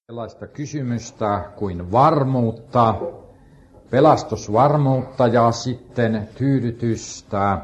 Sellaista kysymystä kuin varmuutta, pelastusvarmuutta ja sitten tyydytystä.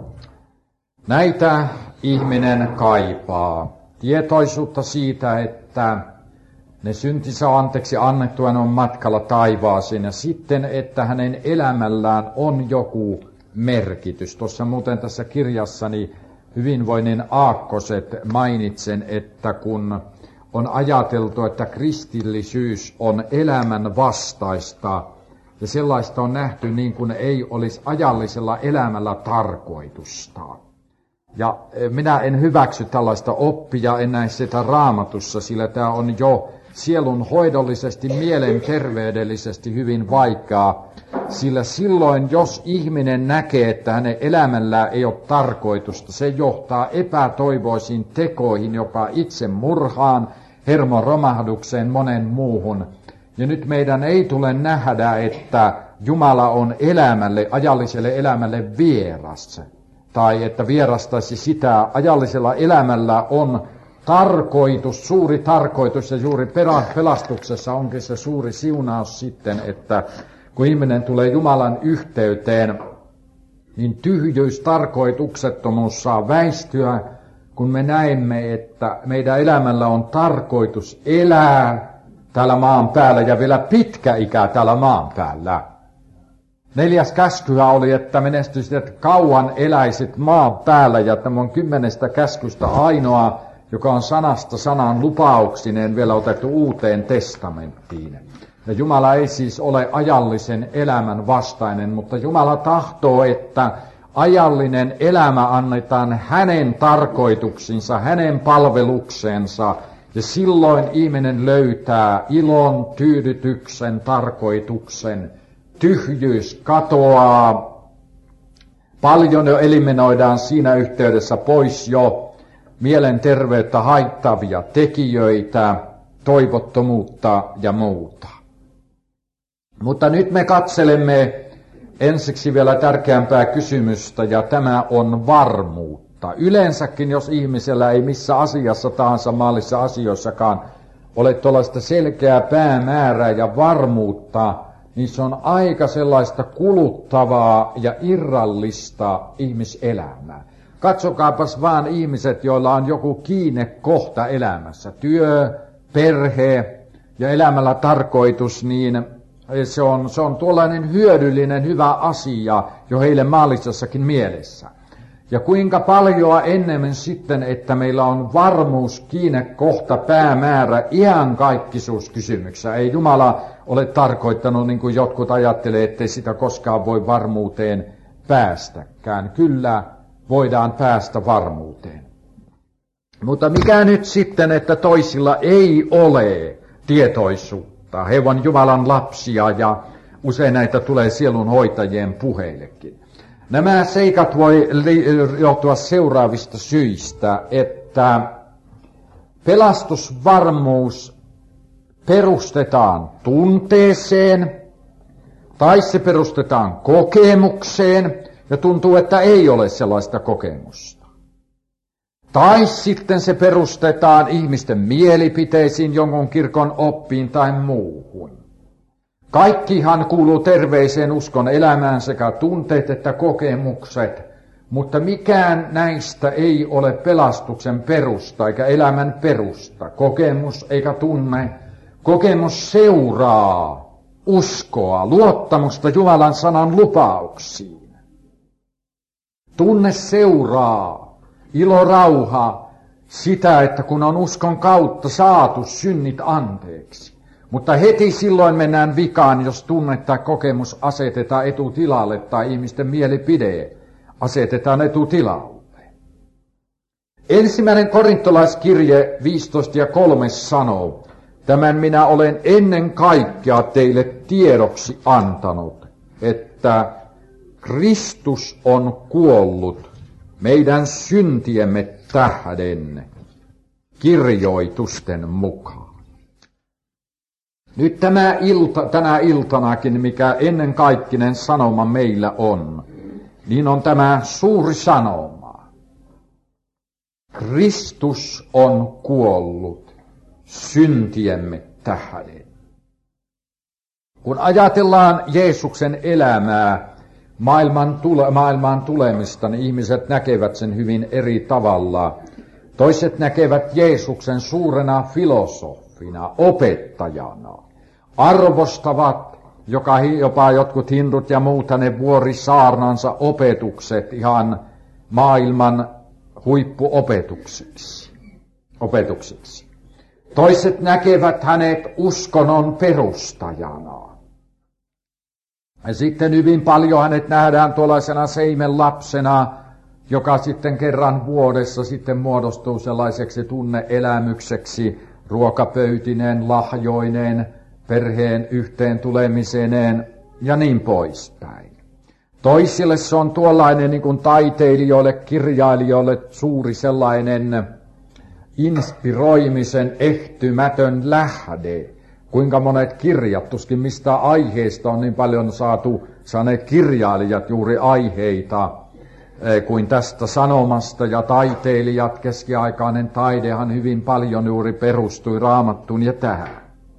Näitä ihminen kaipaa. Tietoisuutta siitä, että ne syntinsä anteeksi annettuaan on matkalla taivaaseen ja sitten, että hänen elämällään on joku merkitys. Tuossa muuten tässä kirjassani Hyvinvoinnin aakkoset mainitsen, että kun on ajateltu, että kristillisyys on elämän vastaista ja sellaista on nähty niin kuin ei olisi ajallisella elämällä tarkoitusta. Ja minä en hyväksy tällaista oppia, en näe sitä Raamatussa, sillä tämä on jo sielun hoidollisesti, mielenterveydellisesti hyvin vaikeaa. Sillä silloin, jos ihminen näkee, että hänen elämällään ei ole tarkoitusta, se johtaa epätoivoisiin tekoihin, jopa itsemurhaan, hermoromahdukseen, monen muuhun. Ja nyt meidän ei tule nähdä, että Jumala on elämälle, ajalliselle elämälle vieras. Tai että vierastaisi sitä, ajallisella elämällä on tarkoitus, suuri tarkoitus ja juuri pelastuksessa onkin se suuri siunaus sitten, että kun ihminen tulee Jumalan yhteyteen, niin tyhjyys, tarkoituksettomuus saa väistyä, kun me näemme, että meidän elämällä on tarkoitus elää täällä maan päällä ja vielä pitkä ikä täällä maan päällä. 4. käskyä oli, että menestyisit kauan eläisit maan päällä, ja tämä on 10 käskystä ainoa, joka on sanasta sanaan lupauksineen vielä otettu Uuteen testamenttiin. Ja Jumala ei siis ole ajallisen elämän vastainen, mutta Jumala tahtoo, että ajallinen elämä annetaan hänen tarkoituksinsa, hänen palveluksensa, ja silloin ihminen löytää ilon, tyydytyksen, tarkoituksen. Tyhjyys katoaa, paljon jo eliminoidaan siinä yhteydessä pois jo mielenterveyttä haittavia tekijöitä, toivottomuutta ja muuta. Mutta nyt me katselemme ensiksi vielä tärkeämpää kysymystä, ja tämä on varmuutta. Yleensäkin, jos ihmisellä ei missä asiassa tahansa maallisissa asioissakaan ole tuollaista selkeää päämäärää ja varmuutta, niin se on aika sellaista kuluttavaa ja irrallista ihmiselämää. Katsokaapas vaan ihmiset, joilla on joku kiinnekohta elämässä, työ, perhe ja elämällä tarkoitus, niin se on tuollainen hyödyllinen, hyvä asia jo heille maallisessakin mielessä. Ja kuinka paljon enemmän sitten, että meillä on varmuus, kiinnekohta, päämäärä, iankaikkisuuskysymyksessä. Ei Jumala ole tarkoittanut, niin kuin jotkut ajattelee, ettei sitä koskaan voi varmuuteen päästäkään. Kyllä voidaan päästä varmuuteen. Mutta mikä nyt sitten, että toisilla ei ole tietoisuutta? He ovat Jumalan lapsia ja usein näitä tulee sielunhoitajien puheillekin. Nämä seikat voi johtua seuraavista syistä, että pelastusvarmuus perustetaan tunteeseen, tai se perustetaan kokemukseen, ja tuntuu, että ei ole sellaista kokemusta. Tai sitten se perustetaan ihmisten mielipiteisiin, jonkun kirkon oppiin tai muuhun. Kaikkihan kuuluu terveeseen uskon elämään, sekä tunteet että kokemukset, mutta mikään näistä ei ole pelastuksen perusta eikä elämän perusta. Kokemus eikä tunne. Kokemus seuraa uskoa, luottamusta Jumalan sanan lupauksiin. Tunne seuraa ilo, rauha, sitä, että kun on uskon kautta saatu synnit anteeksi. Mutta heti silloin mennään vikaan, jos tunne tai kokemus asetetaan etutilalle tai ihmisten mielipide asetetaan etutilalle. 1. korintolaiskirje 15:3 sanoo, tämän minä olen ennen kaikkea teille tiedoksi antanut, että Kristus on kuollut meidän syntiemme tähden kirjoitusten mukaan. Nyt tänä iltanakin, mikä ennenkaikkinen sanoma meillä on, niin on tämä suuri sanoma. Kristus on kuollut syntiemme tähden. Kun ajatellaan Jeesuksen elämää, maailmaan tulemista, niin ihmiset näkevät sen hyvin eri tavalla. Toiset näkevät Jeesuksen suurena filosofina, opettajana. Arvostavat, jopa jotkut hindut ja muut hänen vuorisaarnansa opetukset ihan maailman huippuopetuksiksi. Toiset näkevät hänet uskonnon perustajana. Ja sitten hyvin paljon hänet nähdään tuollaisena seimenlapsena, joka sitten kerran vuodessa sitten muodostuu sellaiseksi tunneelämykseksi, ruokapöytineen, lahjoineen, perheen yhteen tulemiseneen ja niin poispäin. Toisille se on tuollainen niin kuin taiteilijoille, kirjailijoille suuri sellainen inspiroimisen ehtymätön lähde. Kuinka monet kirjat, tuskin mistä aiheesta on niin paljon saaneet kirjailijat juuri aiheita kuin tästä sanomasta, ja taiteilijat, keskiaikainen taidehan hyvin paljon juuri perustui Raamattuun ja tähän.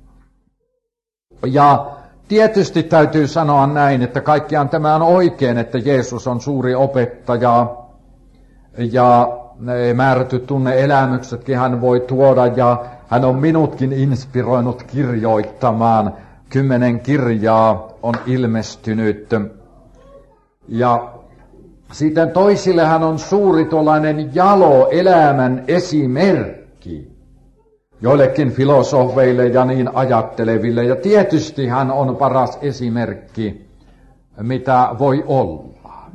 Ja tietysti täytyy sanoa näin, että kaikkiaan tämä on oikein, että Jeesus on suuri opettaja ja määrätyt tunne-elämyksetkin hän voi tuoda, ja hän on minutkin inspiroinut kirjoittamaan. 10 kirjaa on ilmestynyt. Ja sitten toisille hän on suuri tuollainen jalo elämän esimerkki. Joillekin filosofeille ja niin ajatteleville. Ja tietysti hän on paras esimerkki, mitä voi olla.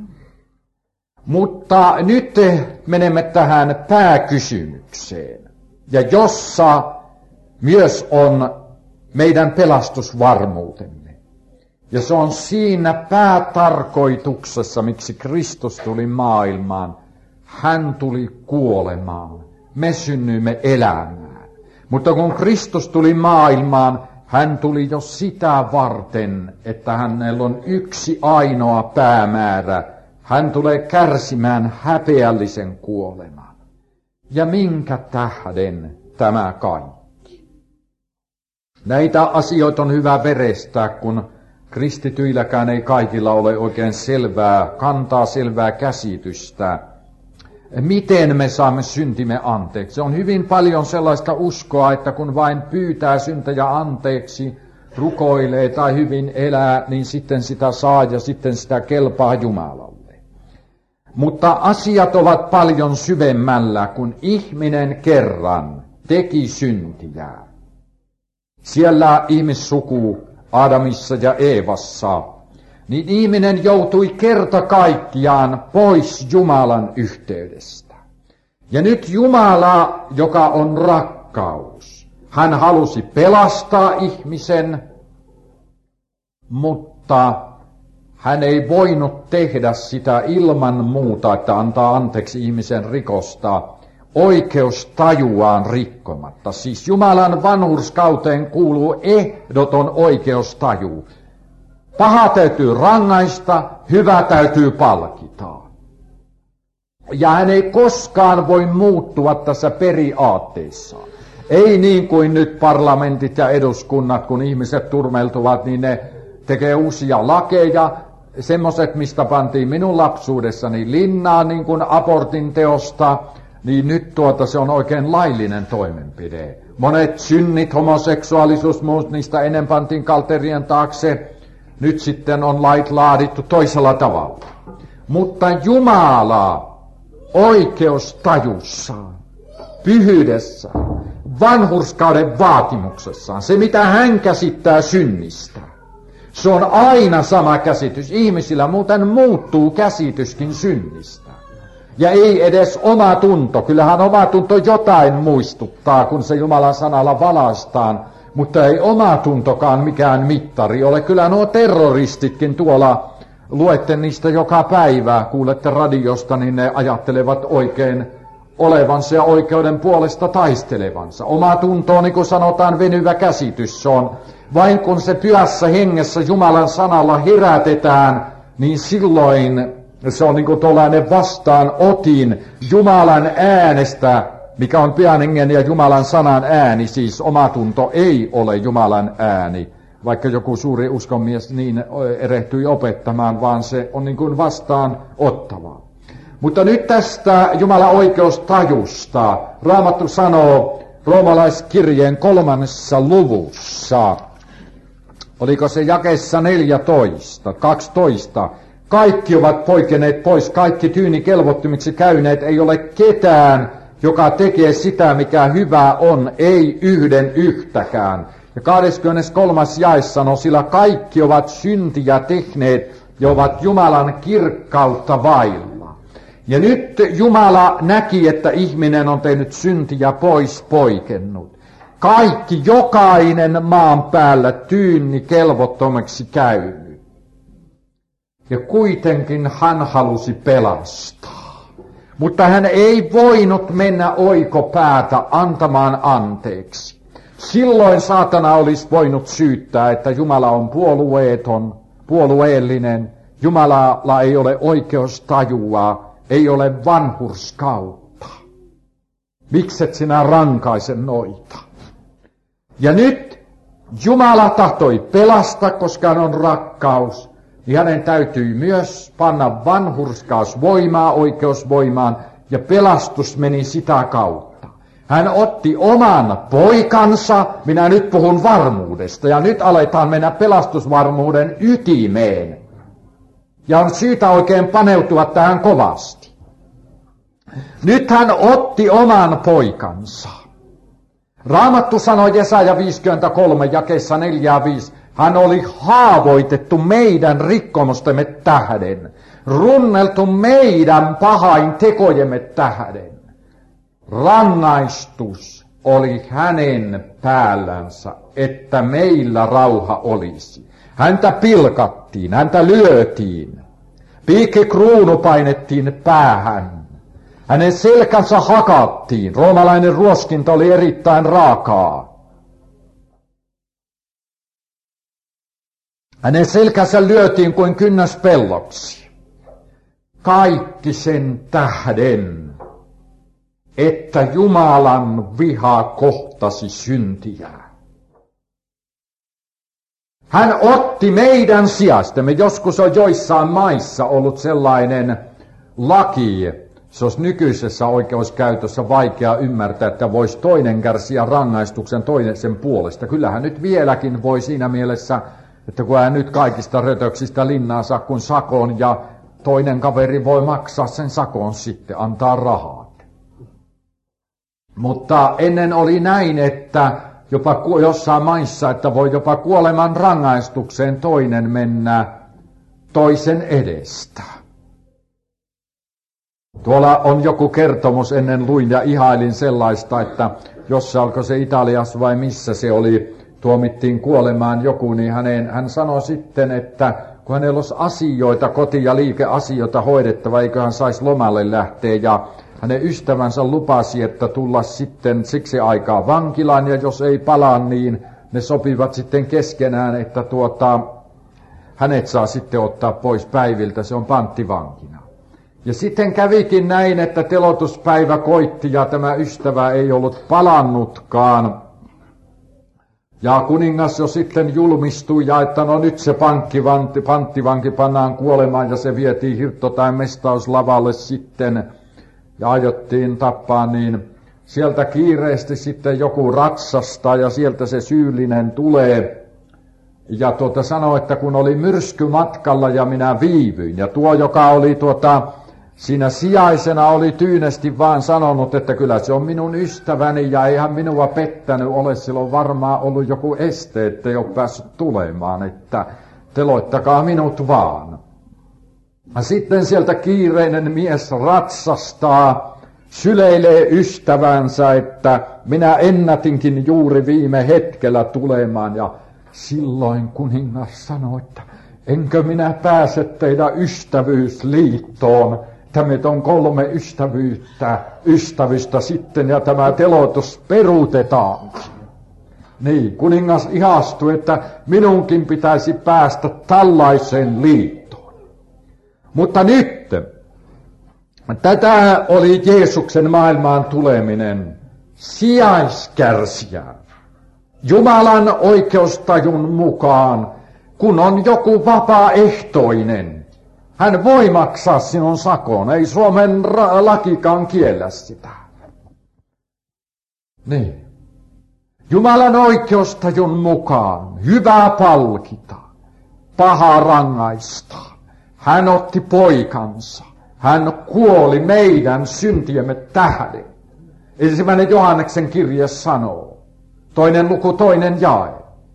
Mutta nyt menemme tähän pääkysymykseen, ja jossa myös on meidän pelastusvarmuutemme. Ja se on siinä päätarkoituksessa, miksi Kristus tuli maailmaan. Hän tuli kuolemaan. Me synnyimme elämään. Mutta kun Kristus tuli maailmaan, hän tuli jo sitä varten, että hänellä on yksi ainoa päämäärä. Hän tulee kärsimään häpeällisen kuoleman. Ja minkä tähden tämä kaikki? Näitä asioita on hyvä verestää, kun kristityilläkään ei kaikilla ole oikein selvää käsitystä. Miten me saamme syntimme anteeksi? On hyvin paljon sellaista uskoa, että kun vain pyytää syntejä anteeksi, rukoilee tai hyvin elää, niin sitten sitä saa ja sitten sitä kelpaa Jumalalle. Mutta asiat ovat paljon syvemmällä, kun ihminen kerran teki syntiä. Siellä ihmissuku Adamissa ja Eevassa, niin ihminen joutui kerta kaikkiaan pois Jumalan yhteydestä. Ja nyt Jumala, joka on rakkaus, hän halusi pelastaa ihmisen, mutta hän ei voinut tehdä sitä ilman muuta, että antaa anteeksi ihmisen rikosta oikeustajuaan rikkomatta. Siis Jumalan vanhurskauteen kuuluu ehdoton oikeustaju. Paha täytyy rangaista, hyvä täytyy palkita. Ja hän ei koskaan voi muuttua tässä periaatteessa. Ei niin kuin nyt parlamentit ja eduskunnat, kun ihmiset turmeltuvat, niin ne tekee uusia lakeja. Semmoiset, mistä pantiin minun lapsuudessani linnaan niin kuin abortin teosta, niin nyt se on oikein laillinen toimenpide. Monet synnit, homoseksuaalisuus, muut niistä ennen pantiin kalterien taakse. Nyt sitten on lait laadittu toisella tavalla. Mutta Jumala oikeustajussaan, pyhyydessään, vanhurskauden vaatimuksessaan, se mitä hän käsittää synnistä, se on aina sama käsitys. Ihmisillä muuten muuttuu käsityskin synnistä. Ja ei edes oma tunto. Kyllähän oma tunto jotain muistuttaa, kun se Jumalan sanalla valaistaan. Mutta ei oma tuntokaan mikään mittari ole. Kyllä nuo terroristitkin tuolla, luette niistä joka päivä, kuulette radiosta, niin ne ajattelevat oikein olevansa ja oikeuden puolesta taistelevansa. Oma tunto on, niin kuin sanotaan, venyvä käsitys. Se on vain kun se pyhässä hengessä Jumalan sanalla herätetään, niin silloin se on niin kuin tuollainen vastaanotin Jumalan äänestä mikä on Pyhän Hengen ja Jumalan sanan ääni, siis omatunto ei ole Jumalan ääni, vaikka joku suuri uskonmies niin erehtyi opettamaan, vaan se on niin kuin vastaan ottavaa. Mutta nyt tästä Jumalan oikeustajusta Raamattu sanoo roomalaiskirjeen 3. luvussa, oliko se jakeessa 12. Kaikki ovat poikeneet pois, kaikki tyynikelvottomiksi käyneet, ei ole ketään, joka tekee sitä, mikä hyvä on, ei yhden yhtäkään. Ja 23. jae sanoo, sillä kaikki ovat syntiä tehneet ja ovat Jumalan kirkkautta vailla. Ja nyt Jumala näki, että ihminen on tehnyt syntiä pois poikennut. Kaikki, jokainen maan päällä tyynikelvottomaksi käynyt. Ja kuitenkin hän halusi pelastaa. Mutta hän ei voinut mennä oikopäätä antamaan anteeksi. Silloin saatana olisi voinut syyttää, että Jumala on puolueellinen. Jumalalla ei ole oikeustajua, ei ole vanhurskautta. Mikset sinä rankaise noita? Ja nyt Jumala tahtoi pelastaa, koska hän on rakkaus. Niin hänen täytyy myös panna vanhurskaus voimaa, oikeusvoimaan, ja pelastus meni sitä kautta. Hän otti oman poikansa, minä nyt puhun varmuudesta, ja nyt aletaan mennä pelastusvarmuuden ytimeen. Ja on syytä oikein paneutua tähän kovasti. Nyt hän otti oman poikansa. Raamattu sanoi Jesaja 53, jakeessa 4-5, hän oli haavoitettu meidän rikkomustemme tähden, runneltu meidän pahain tekojemme tähden. Rangaistus oli hänen päällänsä, että meillä rauha olisi. Häntä pilkattiin, häntä lyötiin, piikkikruunu painettiin päähän. Hänen selkänsä hakattiin, roomalainen ruoskinta oli erittäin raakaa. Hänen selkänsä lyötiin kuin kynnäspelloksi. Kaikki sen tähden, että Jumalan viha kohtasi syntiä. Hän otti meidän sijastamme. Joskus on joissain maissa ollut sellainen laki, se olisi nykyisessä oikeuskäytössä vaikea ymmärtää, että voisi toinen kärsiä rangaistuksen toinen sen puolesta. Kyllähän nyt vieläkin voi siinä mielessä, että kun hän nyt kaikista rötöksistä linnaa saa kuin sakon, ja toinen kaveri voi maksaa sen sakon sitten, antaa rahat. Mutta ennen oli näin, että jopa jossain maissa, että voi jopa kuoleman rangaistukseen toinen mennä toisen edestä. Tuolla on joku kertomus, ennen luin ja ihailin sellaista, että jossa onko se Italiassa vai missä se oli, tuomittiin kuolemaan joku, niin hän sanoi sitten, että kun hänellä olisi asioita, koti- ja liikeasioita hoidettava, eikö hän saisi lomalle lähteä, ja hänen ystävänsä lupasi, että tulla sitten siksi aikaa vankilaan, ja jos ei palaa, niin ne sopivat sitten keskenään, että hänet saa sitten ottaa pois päiviltä, se on panttivankina. Ja sitten kävikin näin, että teloituspäivä koitti, ja tämä ystävä ei ollut palannutkaan. Ja kuningas jo sitten julmistui, ja että no nyt se panttivanki pannaan kuolemaan, ja se vietiin hirtto- tai mestauslavalle sitten, ja aiottiin tappaa, niin sieltä kiireesti sitten joku ratsastaa, ja sieltä se syyllinen tulee. Ja sanoi, että kun oli myrsky matkalla, ja minä viivyin, ja tuo, joka oli siinä sijaisena, oli tyynesti vaan sanonut, että kyllä se on minun ystäväni, ja eihän minua pettänyt ole, silloin varmaan ollut joku este, että ei ole päässyt tulemaan, että teloittakaa minut vaan. Ja sitten sieltä kiireinen mies ratsastaa, syleilee ystävänsä, että minä ennätinkin juuri viime hetkellä tulemaan, ja silloin kuningas sanoi, että enkö minä pääse teidän ystävyysliittoon, että on 3 ystävystä sitten, ja tämä teloitus peruutetaan. Niin, kuningas ihastui, että minunkin pitäisi päästä tällaiseen liittoon. Mutta nyt Tätä oli Jeesuksen maailmaan tuleminen, sijaiskärsijä. Jumalan oikeustajun mukaan, kun on joku vapaaehtoinen, hän voi maksaa sinun sakon, ei Suomen lakikaan kiellä sitä. Niin. Jumalan oikeustajun mukaan hyvä palkita, paha rangaista. Hän otti poikansa. Hän kuoli meidän syntiemme tähden. 1. Johanneksen kirje sanoo. 2. luku, 2. jae.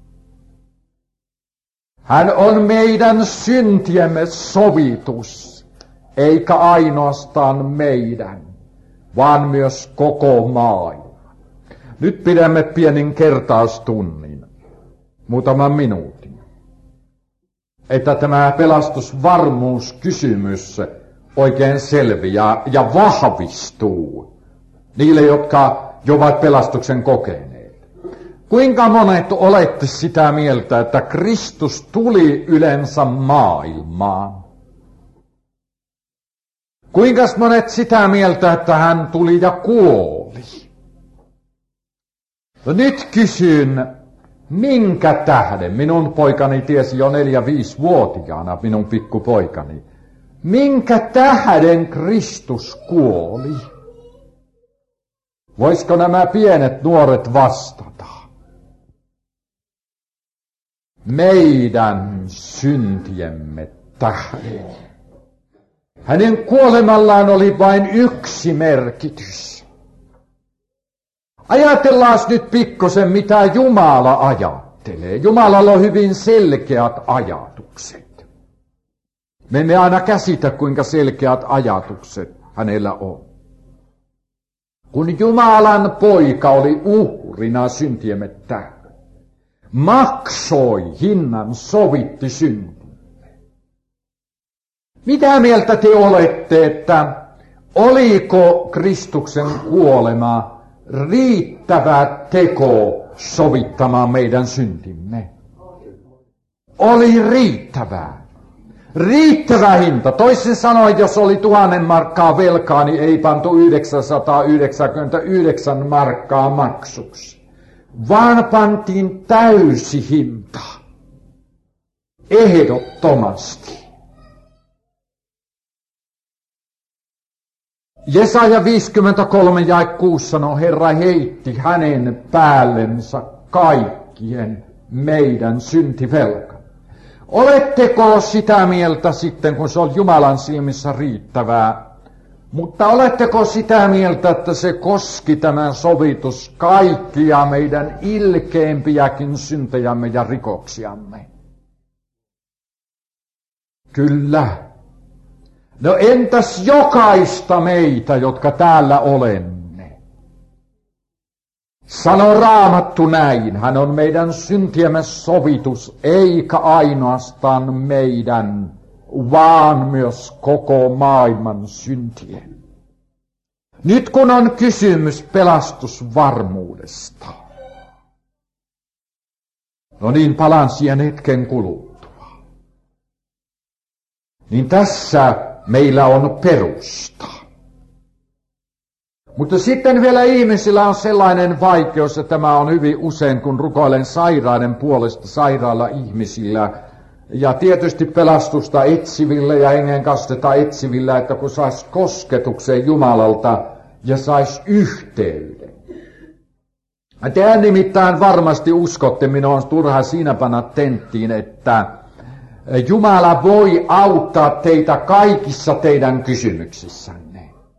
Hän on meidän syntiemme sovitus, eikä ainoastaan meidän, vaan myös koko maailma. Nyt pidämme pienin kertaustunnin, muutaman minuutin, että tämä pelastusvarmuuskysymys oikein selviää ja vahvistuu niille, jotka jo ovat pelastuksen kokeneet. Kuinka monet olette sitä mieltä, että Kristus tuli yleensä maailmaan? Kuinka monet sitä mieltä, että hän tuli ja kuoli? No nyt kysyn, minkä tähden, minun poikani tiesi jo 4-5-vuotiaana, minun pikkupoikani, minkä tähden Kristus kuoli? Voisiko nämä pienet nuoret vastata? Meidän syntiemme tähden. Hänen kuolemallaan oli vain yksi merkitys. Ajatellaan nyt pikkusen, mitä Jumala ajattelee. Jumalalla on hyvin selkeät ajatukset. Me emme aina käsitä, kuinka selkeät ajatukset hänellä on. Kun Jumalan poika oli uhrina syntiemme tähden, maksoi hinnan, sovitti syntimme. Mitä mieltä te olette, että oliko Kristuksen kuolema riittävä teko sovittamaan meidän syntimme? Oli riittävää. Riittävä hinta. Toisin sanoen, jos oli 1000 markkaa velkaa, niin ei pantu 999 markkaa maksuksi. Vaan pantiin täysi hinta. Ehdottomasti. Jesaja 53 jae 6 sanoo, Herra heitti hänen päällensä kaikkien meidän syntivelka. Oletteko sitä mieltä sitten, kun se on Jumalan silmissä riittävää, mutta oletteko sitä mieltä, että se koski tämä sovitus kaikkia meidän ilkeimpiäkin syntejämme ja rikoksiamme? Kyllä. No entäs jokaista meitä, jotka täällä olemme? Sano Raamattu näin, hän on meidän syntiemme sovitus, eikä ainoastaan meidän, vaan myös koko maailman syntien. Nyt kun on kysymys pelastusvarmuudesta, no niin, palaan siihen hetken kuluttua, niin tässä meillä on perusta. Mutta sitten vielä ihmisillä on sellainen vaikeus, ja tämä on hyvin usein, kun rukoilen sairaiden puolesta sairailla ihmisillä, ja tietysti pelastusta etsivillä ja hengen kastetta etsivillä, että kun sais kosketukseen Jumalalta ja sais yhteyden. Te nimittäin varmasti uskotte, minun on turha siinä panna tenttiin, että Jumala voi auttaa teitä kaikissa teidän kysymyksissänne.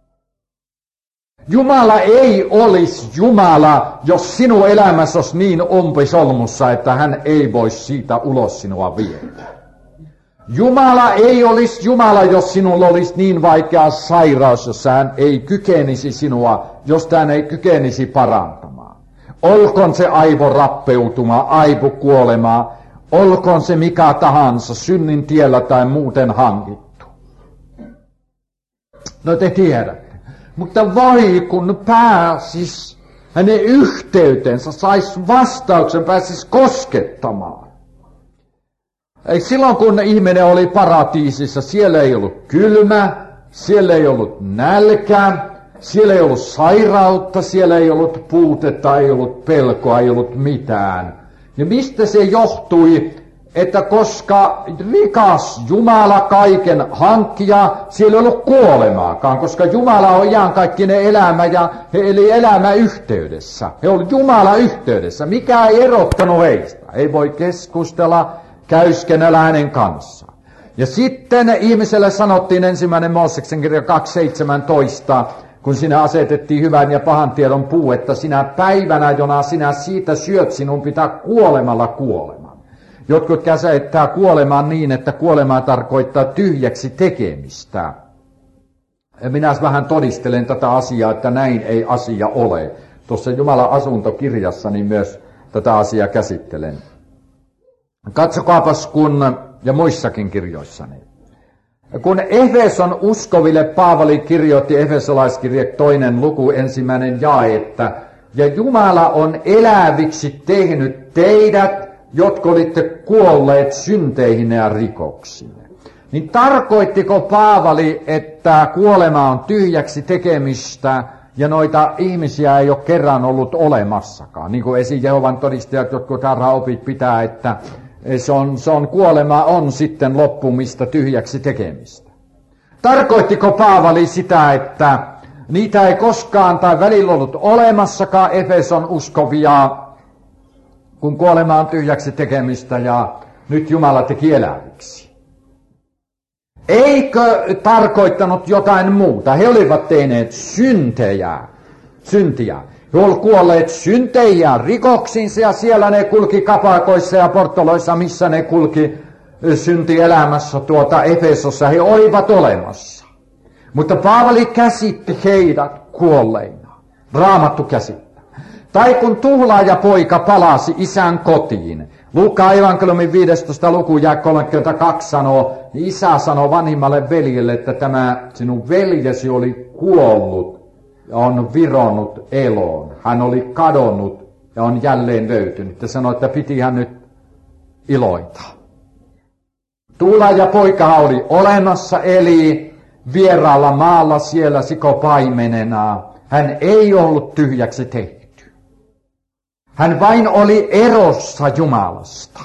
Jumala ei olisi Jumala, jos sinun elämässä olisi niin umpisolmussa, että hän ei voisi siitä ulos sinua viedä. Jumala ei olisi Jumala, jos sinulla olisi niin vaikea sairaus, jos hän ei kykenisi sinua, jos hän ei kykenisi parantamaan. Olkoon se aivorappeutuma, aivokuolema, olkoon se mikä tahansa, synnin tiellä tai muuten hankittu. No te tiedätte. Mutta voi kun pääsis hänen yhteytensä, sais vastauksen, pääsis koskettamaan. Silloin kun ihminen oli paratiisissa, siellä ei ollut kylmä, siellä ei ollut nälkää, siellä ei ollut sairautta, siellä ei ollut puutetta, ei ollut pelkoa, ei ollut mitään. Ja mistä se johtui, että koska rikas Jumala kaiken hankkija, siellä ei ollut kuolemaakaan, koska Jumala on iankaikkinen elämä ja he eli elämä yhteydessä. He olivat Jumala yhteydessä, mikä ei erottanut heistä. Ei voi keskustella, käyskennellä hänen kanssaan. Ja sitten ihmiselle sanottiin 1. Mooseksen kirja 2.17, kun sinä asetettiin hyvän ja pahan tiedon puu, että sinä päivänä, jona sinä siitä syöt, sinun pitää kuolemalla kuoleman. Jotkut käsittää kuolemaan niin, että kuolemaa tarkoittaa tyhjäksi tekemistä. Minä vähän todistelen tätä asiaa, että näin ei asia ole. Tuossa Jumalan asuntokirjassani myös tätä asiaa käsittelen. Katsokaapas ja muissakin kirjoissani. Kun Efeson uskoville Paavali kirjoitti Efesolaiskirje 2. luku 1. jae, että ja Jumala on eläviksi tehnyt teidät, jotka olitte kuolleet synteihin ja rikoksille. Niin tarkoittiko Paavali, että kuolema on tyhjäksi tekemistä ja noita ihmisiä ei ole kerran ollut olemassakaan? Niin kuin esi Jehovan todistajat, jotkut opit pitää, että kuolema on sitten loppumista, tyhjäksi tekemistä. Tarkoittiko Paavali sitä, että niitä ei koskaan tai välillä ollut olemassakaan Efeson uskovia, kun kuolema on tyhjäksi tekemistä ja nyt Jumala teki eläviksi? Eikö tarkoittanut jotain muuta? He olivat tehneet syntiä. He olivat kuolleet synteihin ja rikoksiinsa ja siellä ne kulki kapakoissa ja porttoloissa, missä ne kulki syntielämässä Efesossa. He olivat olemassa. Mutta Paavali käsitti heidät kuolleina. Raamattu käsittää. Tai kun tuhlaajapoika palasi isän kotiin. Luukkaan evankeliumin 15. luku ja 32 sanoo, niin isä sanoo vanhimmalle veljelle, että tämä sinun veljesi oli kuollut ja on vironnut eloon. Hän oli kadonnut ja on jälleen löytynyt. Ja sanoi, että piti hän nyt iloita. Tuhlaajapoika oli olemassa, eli vieraalla maalla siellä sikopaimenena. Hän ei ollut tyhjäksi tehty. Hän vain oli erossa Jumalasta.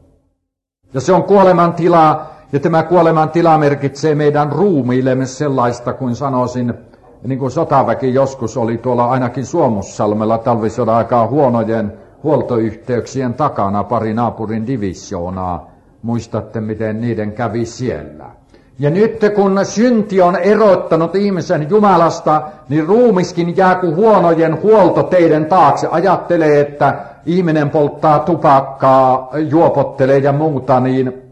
Ja se on kuoleman tila, ja tämä kuoleman tila merkitsee meidän ruumiillemme sellaista, kuin sanoisin, niin kuin sotaväki joskus oli tuolla ainakin Suomussalmella talvisodan aikaa huonojen huoltoyhteyksien takana pari naapurin divisioonaa. Muistatte, miten niiden kävi siellä. Ja nyt kun synti on erottanut ihmisen Jumalasta, niin ruumiskin jää kuin huonojen huoltoteiden taakse. Ajattelee, että ihminen polttaa tupakkaa, juopottelee ja muuta, niin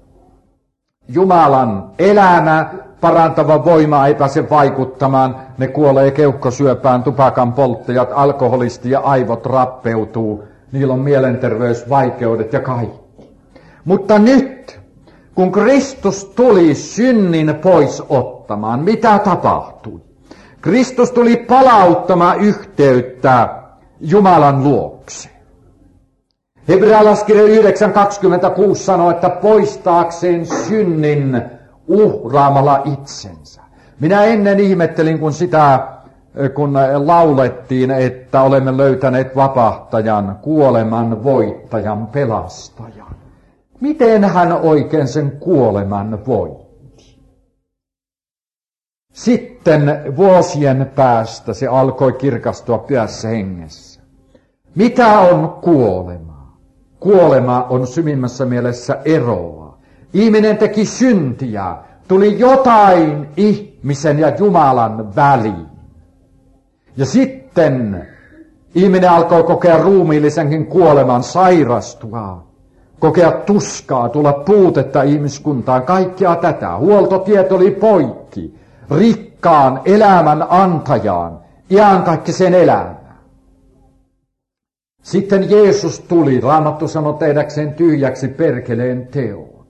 Jumalan elämä, parantava voima ei pääse vaikuttamaan. Ne kuolee keuhkosyöpään, tupakan polttajat, alkoholisti ja aivot rappeutuu. Niillä on mielenterveysvaikeudet ja kaikki. Mutta nyt, kun Kristus tuli synnin pois ottamaan, mitä tapahtui? Kristus tuli palauttamaan yhteyttä Jumalan luokse. Hebrealaiskirja 9.26 sanoo, että poistaakseen synnin uhraamalla itsensä. Minä ennen ihmettelin, kun laulettiin, että olemme löytäneet vapahtajan, kuoleman voittajan, pelastajan. Miten hän oikein sen kuoleman voitti? Sitten vuosien päästä se alkoi kirkastua pyhässä hengessä. Mitä on kuolema? Kuolema on syvimmässä mielessä eroa. Ihminen teki syntiä. Tuli jotain ihmisen ja Jumalan väliin. Ja sitten ihminen alkoi kokea ruumiillisenkin kuoleman, sairastua. Kokea tuskaa, tulla puutetta ihmiskuntaan, kaikkea tätä. Huoltotiet oli poikki, rikkaan elämän antajaan, iankaikkisen elämään. Sitten Jeesus tuli, Raamattu sanoi tehdäkseen tyhjäksi perkeleen teon.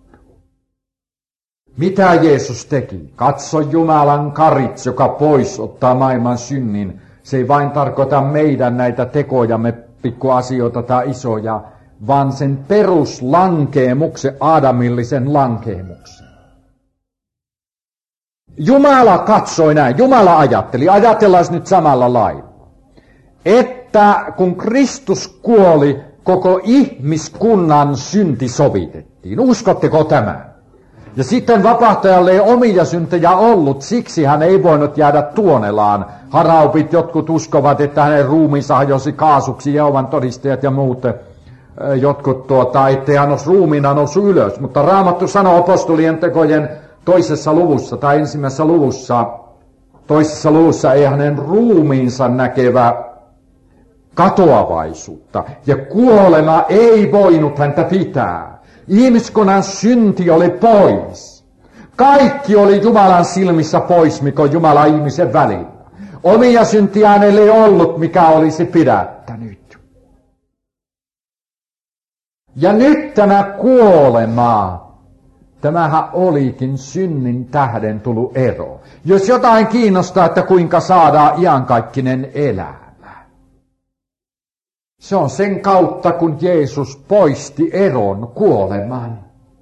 Mitä Jeesus teki? Katso Jumalan karits, joka pois ottaa maailman synnin. Se ei vain tarkoita meidän näitä tekojamme, pikkuasioita tai isoja, vaan sen peruslankeemuksen, aadamillisen lankeemuksen. Jumala katsoi näin, Jumala ajatteli, ajatellaan nyt samalla lailla, että kun Kristus kuoli, koko ihmiskunnan synti sovitettiin. Uskotteko tämän? Ja sitten vapahtajalle ei omia syntejä ollut, siksi hän ei voinut jäädä tuonelaan. Haraupit jotkut uskovat, että hänen ruumiinsa hajosi kaasuksi, Jehovan todistajat ja muut jotkut, ettei hän olisi ruumiina noussut ylös. Mutta Raamattu sanoo apostolien tekojen toisessa luvussa tai ensimmäisessä luvussa, toisessa luvussa ei hänen ruumiinsa näkevä katoavaisuutta, ja kuolema ei voinut häntä pitää. Ihmiskunnan synti oli pois. Kaikki oli Jumalan silmissä pois, mikä on Jumala ihmisen välillä. Omia syntiä hänellä ei ollut, mikä olisi pidättänyt. Ja nyt tämä kuolema, tämähän olikin synnin tähden tullut ero. Jos jotain kiinnostaa, että kuinka saadaan iankaikkinen elämä. Se on sen kautta, kun Jeesus poisti eron, kuoleman.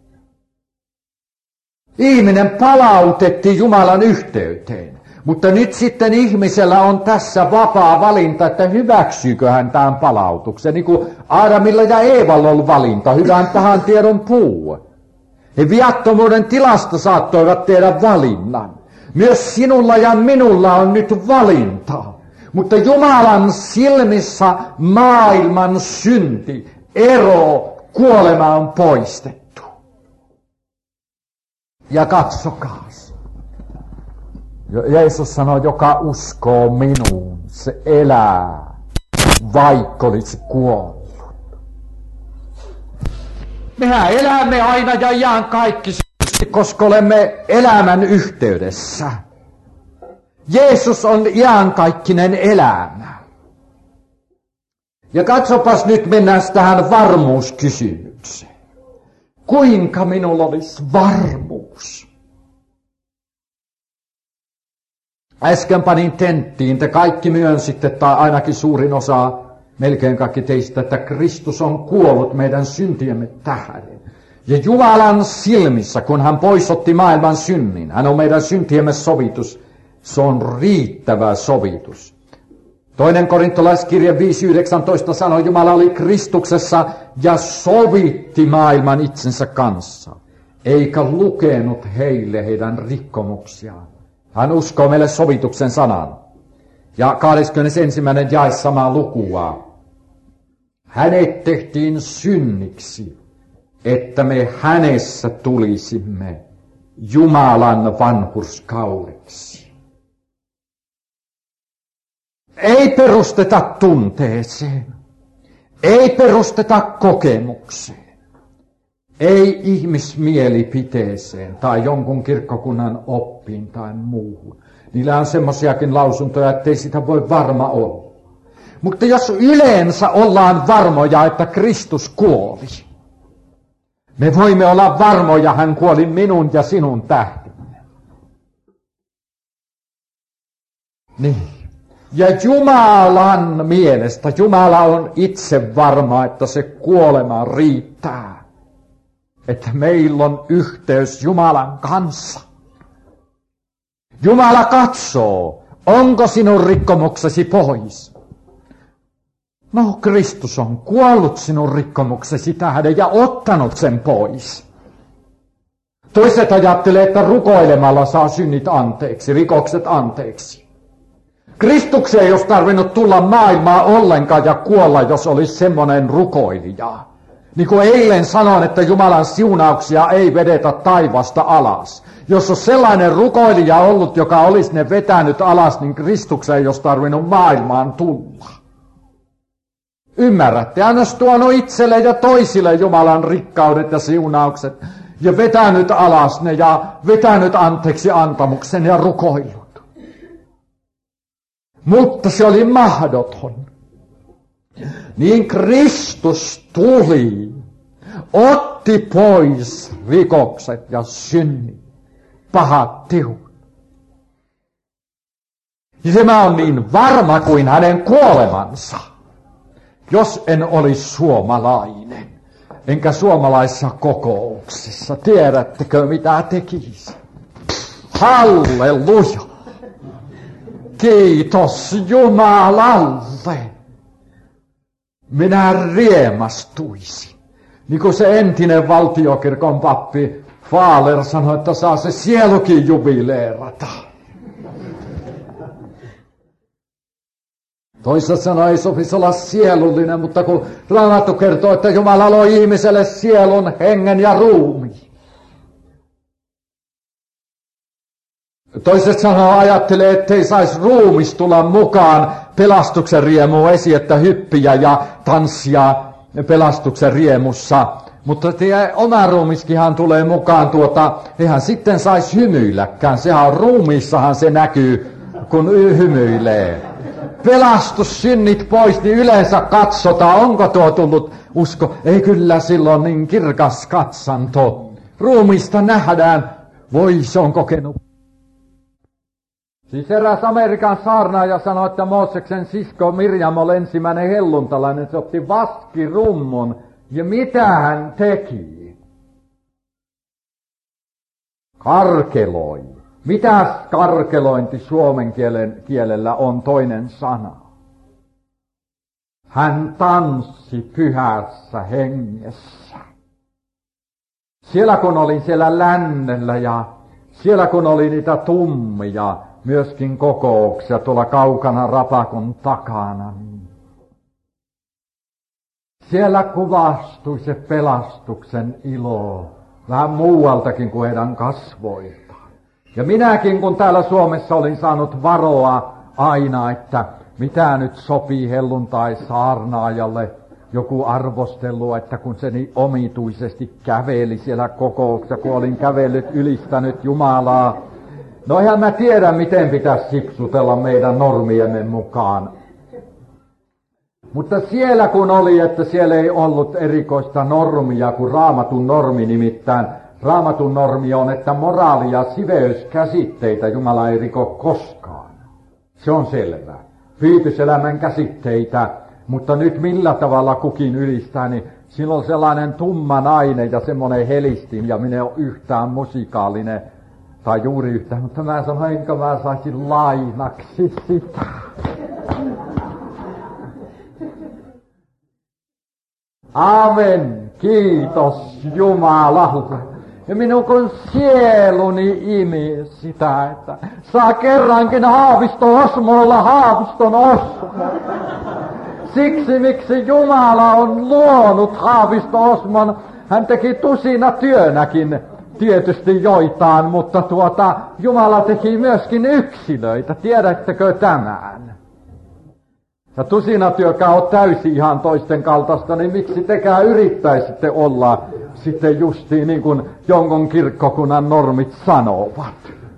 Ihminen palautettiin Jumalan yhteyteen, mutta nyt sitten ihmisellä on tässä vapaa valinta, että hyväksyykö hän tämän palautuksen. Niin kuin Aadamilla ja Eevalla on valinta, hyvän pahan tiedon puu. He viattomuuden tilasta saattoivat tehdä valinnan. Myös sinulla ja minulla on nyt valinta. Mutta Jumalan silmissä maailman synti, ero, kuolema on poistettu. Ja katsokaas. Jeesus sanoi, joka uskoo minuun, se elää, vaikka olisi kuollut. Mehän elämme aina ja iankaikkisesti, koska olemme elämän yhteydessä. Jeesus on iankaikkinen elämä. Ja katsopas nyt mennään tähän varmuuskysymykseen. Kuinka minulla olisi varmuus? Äsken panin tenttiin, te kaikki myönsitte, tai ainakin suurin osa, melkein kaikki teistä, että Kristus on kuollut meidän syntiemme tähden. Ja Jumalan silmissä, kun hän poisotti maailman synnin, hän on meidän syntiemme sovitus. Se on riittävä sovitus. 2. Korintolaiskirje 5.19 sanoo, Jumala oli Kristuksessa ja sovitti maailman itsensä kanssa, eikä lukenut heille heidän rikkomuksiaan. Hän uskoo meille sovituksen sanan. Ja 21. jae samaa lukua. Hänet tehtiin synniksi, että me hänessä tulisimme Jumalan vanhurskaudeksi. Ei perusteta tunteeseen, ei perusteta kokemukseen, ei ihmismielipiteeseen tai jonkun kirkkokunnan oppiin tai muuhun. Niillä on semmoisiakin lausuntoja, ettei sitä voi varma olla. Mutta jos yleensä ollaan varmoja, että Kristus kuoli, me voimme olla varmoja, hän kuoli minun ja sinun tähtemme. Niin. Ja Jumalan mielestä, Jumala on itse varma, että se kuolema riittää. Että meillä on yhteys Jumalan kanssa. Jumala katsoo, onko sinun rikkomuksesi pois. No, Kristus on kuollut sinun rikkomuksesi tähden ja ottanut sen pois. Toiset ajattelee, että rukoilemalla saa synnit anteeksi, rikokset anteeksi. Kristukseen ei olisi tarvinnut tulla maailmaa ollenkaan ja kuolla, jos olisi semmoinen rukoilija. Niin kuin eilen sanoin, että Jumalan siunauksia ei vedetä taivasta alas. Jos olisi sellainen rukoilija ollut, joka olisi ne vetänyt alas, niin Kristukseen ei olisi tarvinnut maailmaan tulla. Ymmärrätte? Hän olisi tuonut itselle ja toisille Jumalan rikkaudet ja siunaukset ja vetänyt alas ne ja vetänyt anteeksi antamuksen ja rukoillut. Mutta se oli mahdoton. Niin Kristus tuli, otti pois rikokset ja synnit, pahat tehot. Ja tämä on niin varma kuin hänen kuolemansa. Jos en olisi suomalainen, enkä suomalaisessa kokouksessa, tiedättekö mitä tekisi? Halleluja! Kiitos Jumalalle! Minä riemastuisin. Niin kuin se entinen valtiokirkon pappi Faaler sanoi, että saa se sielukin jubileerata. Toisaalta sanoi, ei sopisi olla sielullinen, mutta kun Raamattu kertoo, että Jumala loi ihmiselle sielun, hengen ja ruumiin. Toiset sanoo, ajattelee, ettei saisi ruumis tulla mukaan pelastuksen riemuun että hyppiä ja tanssia pelastuksen riemussa. Mutta oma ruumiskihan tulee mukaan eihän sitten saisi hymyilläkään. Sehän on ruumiissahan se näkyy, kun hymyilee. Pelastussynnit pois, niin yleensä katsotaan, onko tuo tullut usko. Ei kyllä silloin niin kirkas katsanto. Ruumiista nähdään, voi se on kokenut. Siis eräs Amerikan saarnaaja sanoi, että Mooseksen sisko Mirjam oli ensimmäinen helluntalainen. Se otti vaskirummun. Ja mitä hän teki? Karkeloi. Mitäs karkelointi suomen kielellä on toinen sana? Hän tanssi pyhässä hengessä. Siellä kun olin siellä lännellä ja siellä kun oli niitä tummia, myöskin kokouksia tuolla kaukana Rapakon takana, niin siellä kuvastui se pelastuksen ilo vähän muualtakin kuin heidän kasvoiltaan. Ja minäkin, kun täällä Suomessa olin saanut varoa aina, että mitä nyt sopii helluntai-saarnaajalle, joku arvostelu, että kun se niin omituisesti käveli siellä kokouksessa, kun olin kävellyt ylistänyt Jumalaa. No eihän mä tiedä, miten pitäisi sipsutella meidän normiemme mukaan. Mutta siellä kun oli, että siellä ei ollut erikoista normia kuin Raamatun normi, nimittäin Raamatun normi on, että moraali- ja siveyskäsitteitä Jumala ei riko koskaan. Se on selvä. Pyytyselämän käsitteitä, mutta nyt millä tavalla kukin ylistää, niin sillä on sellainen tumma nainen ja semmoinen helistin, ja minä en ole yhtään musikaalinen, tai juuri yhtään, mutta mä sanoin, enkä mä saisin lainaksi sitä. Amen, kiitos Jumalalle. Ja minun kun sieluni imi sitä, että saa kerrankin Haavisto Osmolla Haaviston Osmo. Siksi miksi Jumala on luonut Haavisto Osmon, hän teki tusina työnäkin tietysti joitain, mutta Jumala teki myöskin yksilöitä, tiedättekö tämän? Ja tusinatyökään on täysin ihan toisten kaltaista, niin miksi tekään yrittäisitte olla sitten justiin niin kuin jonkun kirkkokunnan normit sanovat.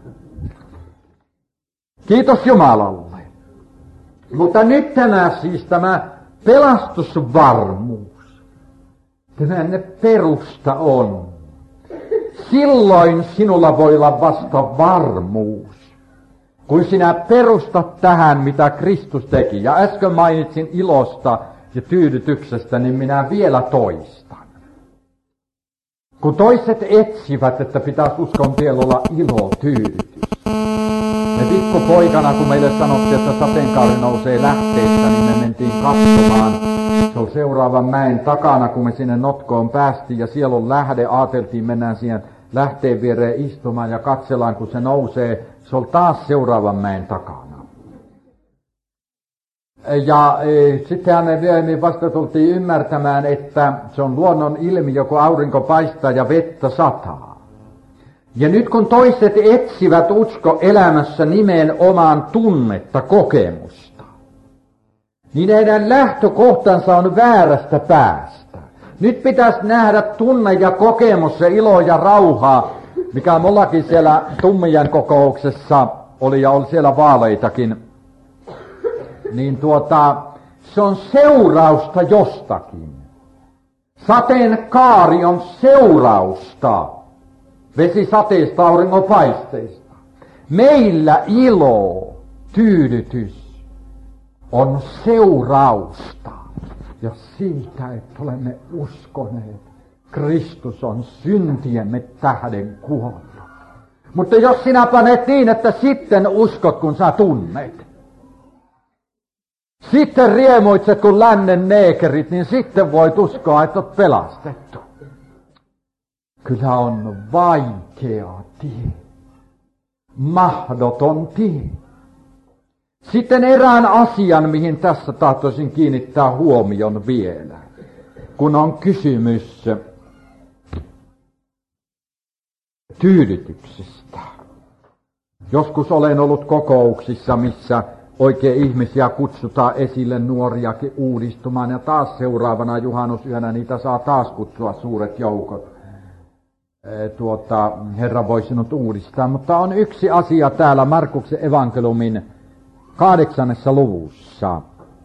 Kiitos Jumalalle. Mutta nyt tämä pelastusvarmuus, tämän perusta on. Silloin sinulla voi olla vasta varmuus, kun sinä perustat tähän, mitä Kristus teki. Ja äsken mainitsin ilosta ja tyydytyksestä, niin minä vielä toistan. Kun toiset etsivät, että pitäisi uskon tiellä olla ilo, tyydytys. Me pikkupoikana, kun meille sanottiin, että sateenkaari nousee lähteestä, niin me mentiin katsomaan. Se on seuraavan mäen takana, kun me sinne notkoon päästiin, ja siellä on lähde. Aateltiin, mennään siihen lähteen viereen istumaan ja katsellaan, kun se nousee. Se on taas seuraavan mäen takana. Ja sittenhän me myöhemmin vasta tultiin ymmärtämään, että se on luonnon ilmiö, kun aurinko paistaa ja vettä sataa. Ja nyt kun toiset etsivät usko elämässä nimenomaan tunnetta, kokemusta, niin heidän lähtökohtansa on väärästä päästä. Nyt pitäisi nähdä tunne ja kokemus ja ilo ja rauhaa, mikä mullakin siellä tummien kokouksessa oli ja oli siellä vaaleitakin. Niin se on seurausta jostakin. Sateenkaari on seurausta vesisateista, auringonpaisteista. Meillä ilo, tyydytys on seurausta. Ja siitä, että olemme uskoneet, Kristus on syntiemme tähden kuollut. Mutta jos sinä panet niin, että sitten uskot, kun sä tunnet, sitten riemuitset kun lännen neekerit, niin sitten voit uskoa, että olet pelastettu. Kyllä on vaikea tie, mahdoton tie. Sitten erään asian, mihin tässä tahtoisin kiinnittää huomion vielä, kun on kysymys tyydytyksestä. Joskus olen ollut kokouksissa, missä oikein ihmisiä kutsutaan esille, nuoriakin uudistumaan, ja taas seuraavana juhannusyönä niitä saa taas kutsua suuret joukot. Herra voi sinut uudistaa, mutta on yksi asia täällä Markuksen evankeliumin 8. luvussa,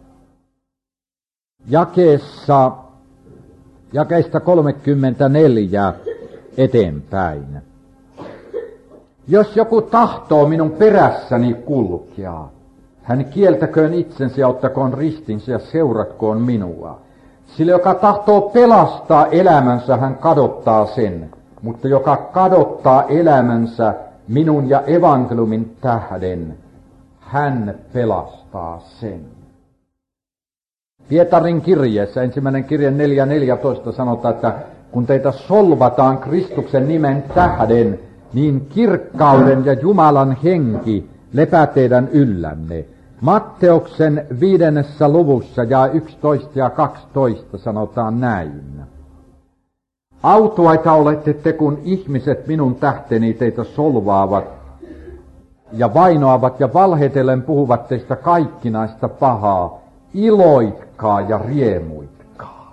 jakeesta 34 eteenpäin. Jos joku tahtoo minun perässäni kulkea, hän kieltäköön itsensä ja ottakoon ristinsä ja seuratkoon minua. Sillä joka tahtoo pelastaa elämänsä, hän kadottaa sen. Mutta joka kadottaa elämänsä minun ja evankeliumin tähden, hän pelastaa sen. Pietarin kirjeessä, 1. kirje 4.14 sanotaan, että kun teitä solvataan Kristuksen nimen tähden, niin kirkkauden ja Jumalan henki lepää teidän yllänne. Matteuksen 5. luvussa ja 11 ja 12 sanotaan näin. Autuaita olette te, kun ihmiset minun tähteni teitä solvaavat ja vainoavat ja valheitellen puhuvat teistä kaikkinaista pahaa. Iloitkaa ja riemuitkaa.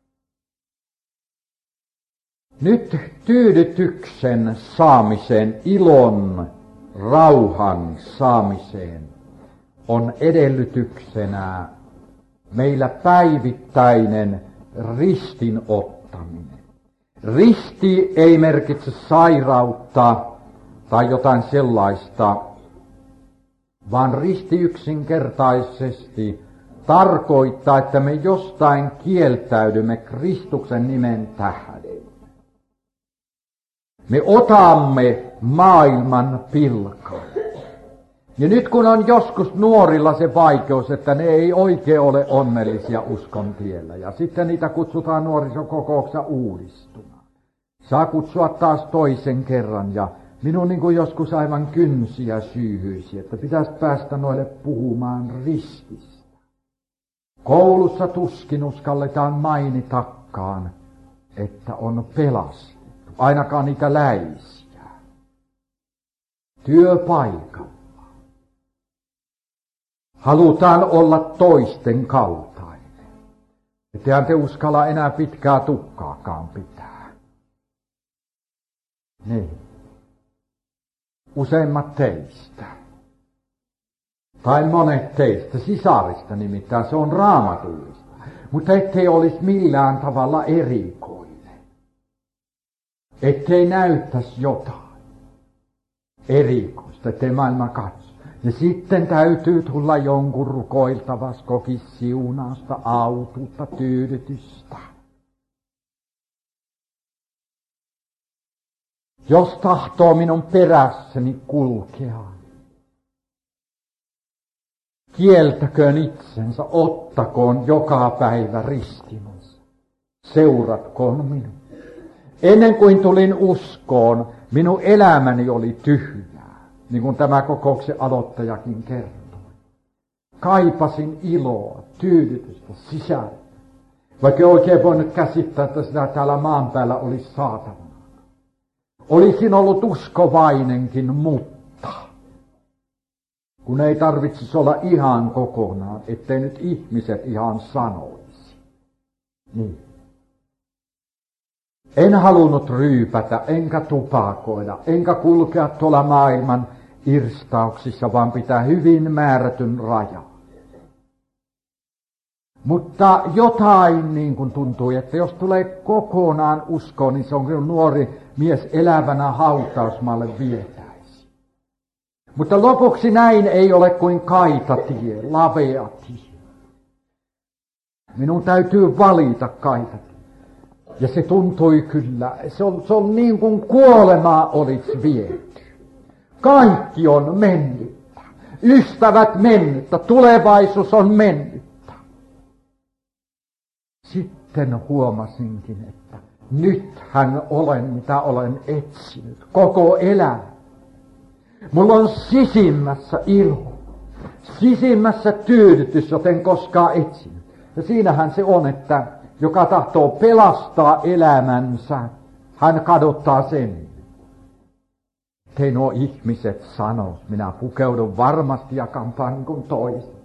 Nyt tyydytyksen saamiseen, ilon, rauhan saamiseen on edellytyksenä meillä päivittäinen ristin ottaminen. Risti ei merkitse sairautta tai jotain sellaista, vaan risti yksinkertaisesti tarkoittaa, että me jostain kieltäydymme Kristuksen nimen tähden. Me otamme maailman pilkan. Ja nyt kun on joskus nuorilla se vaikeus, että ne ei oikein ole onnellisia uskon tiellä, ja sitten niitä kutsutaan nuorisokokouksessa uudistumaan. Saa kutsua taas toisen kerran, ja minun niin kuin joskus aivan kynsiä syyhyisi, että pitäisi päästä noille puhumaan rististä. Koulussa tuskin uskalletaan mainitakaan, että on pelastettu, ainakaan niitä läisiä. Työpaikalla halutaan olla toisten kaltainen. Ettehän te uskalla enää pitkää tukkaakaan pitää. Niin. Useimmat teistä, tai monet teistä, sisarista nimittäin, se on raamatullista, mutta ettei olisi millään tavalla erikoinen. Ettei näyttäisi jotain erikoista, ettei maailma katso. Ja sitten täytyy tulla jonkun rukoiltavas kokis siunausta, autuutta, tyydytystä. Jos tahtoo minun perässäni kulkea, kieltäköön itsensä, ottakoon joka päivä ristinsä, seuratkoon minua. Ennen kuin tulin uskoon, minun elämäni oli tyhjää, niin kuin tämä kokouksen aloittajakin kertoi. Kaipasin iloa, tyydytystä, sisältöä, vaikka oikein voinut käsittää, että sitä täällä maan päällä olisi saatavana. Olisin ollut uskovainenkin, mutta kun ei tarvitsisi olla ihan kokonaan, ettei nyt ihmiset ihan sanoisi. Niin. En halunnut ryypätä, enkä tupakoida, enkä kulkea tuolla maailman irstauksissa, vaan pitää hyvin määrätyn rajan. Mutta jotain niin kuin tuntui, että jos tulee kokonaan uskoon, niin se on kuin nuori mies elävänä hautausmaalle vietäisi. Mutta lopuksi näin ei ole kuin kaitatie, lavea tie. Minun täytyy valita kaitatie. Ja se tuntui kyllä, se on niin kuin kuolemaa olisi viety. Kaikki on mennyttä. Ystävät mennyttä. Tulevaisuus on mennyttä. Sitten huomasinkin, että nythän olen, mitä olen etsinyt. Koko elämä. Mulla on sisimmässä ilo. Sisimmässä tyydytys, joten koskaan etsinyt. Ja siinähän se on, että joka tahtoo pelastaa elämänsä, hän kadottaa sen. Te nuo ihmiset sanoo, minä pukeudun varmasti ja kampaan niin kuin toiset.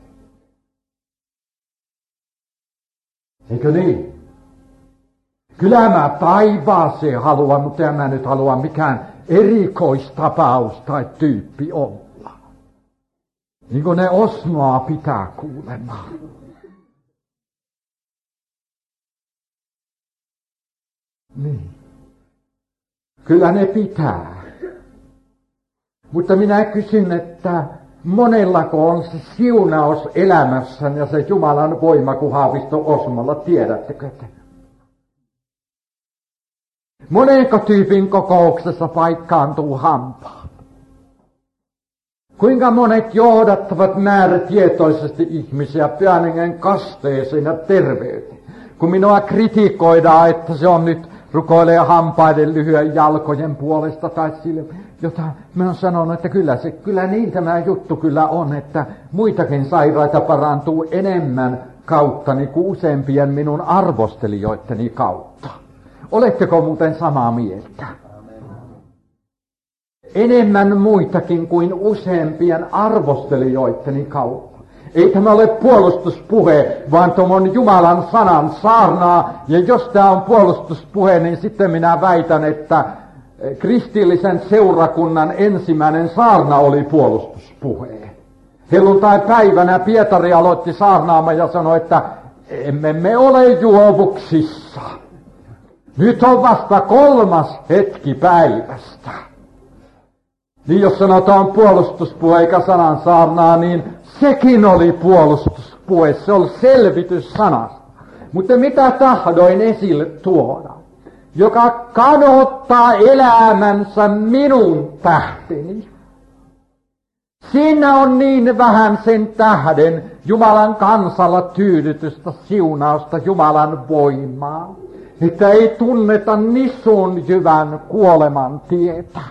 Eikö niin? Kyllä mä taivaaseen haluan, mutta en mä nyt halua mikään erikoistapaus tai tyyppi olla. Niin kuin ne Osmoa pitää kuulemaan. Niin. Kyllä ne pitää. Mutta minä kysyn, että monellako on se siunaus elämässään ja se Jumalan voima, kun Haavisto Osmolla, tiedättekö te? Monenko tyypin kokouksessa paikkaantuu hampaat? Kuinka monet johdattavat määrätietoisesti ihmisiä Pyhän Hengen kasteeseen ja terveyteen? Kun minua kritikoidaan, että se on nyt rukoilee hampaiden lyhyen jalkojen puolesta tai sille, jota mä oon sanonut, että kyllä niin tämä juttu kyllä on, että muitakin sairaita parantuu enemmän kauttani kuin useimpien minun arvostelijoitteni kautta. Oletteko muuten samaa mieltä? Enemmän muitakin kuin useampien arvostelijoitteni kautta. Ei tämä ole puolustuspuhe, vaan tuon Jumalan sanan saarnaa. Ja jos tämä on puolustuspuhe, niin sitten minä väitän, että kristillisen seurakunnan ensimmäinen saarna oli puolustuspuhe. Helluntai-päivänä Pietari aloitti saarnaamaan ja sanoi, että emme me ole juovuksissa. Nyt on vasta 3. hetki päivästä. Niin jos sanotaan puolustuspuhe eikä sanan saarnaa, niin sekin oli puolustuspuhe. Se oli selvitys sanasta. Mutta mitä tahdoin esille tuoda? Joka kadottaa elämänsä minun tähteni. Siinä on niin vähän sen tähden Jumalan kansalla tyydytystä, siunausta, Jumalan voimaa, että ei tunneta nisun jyvän kuoleman tietä.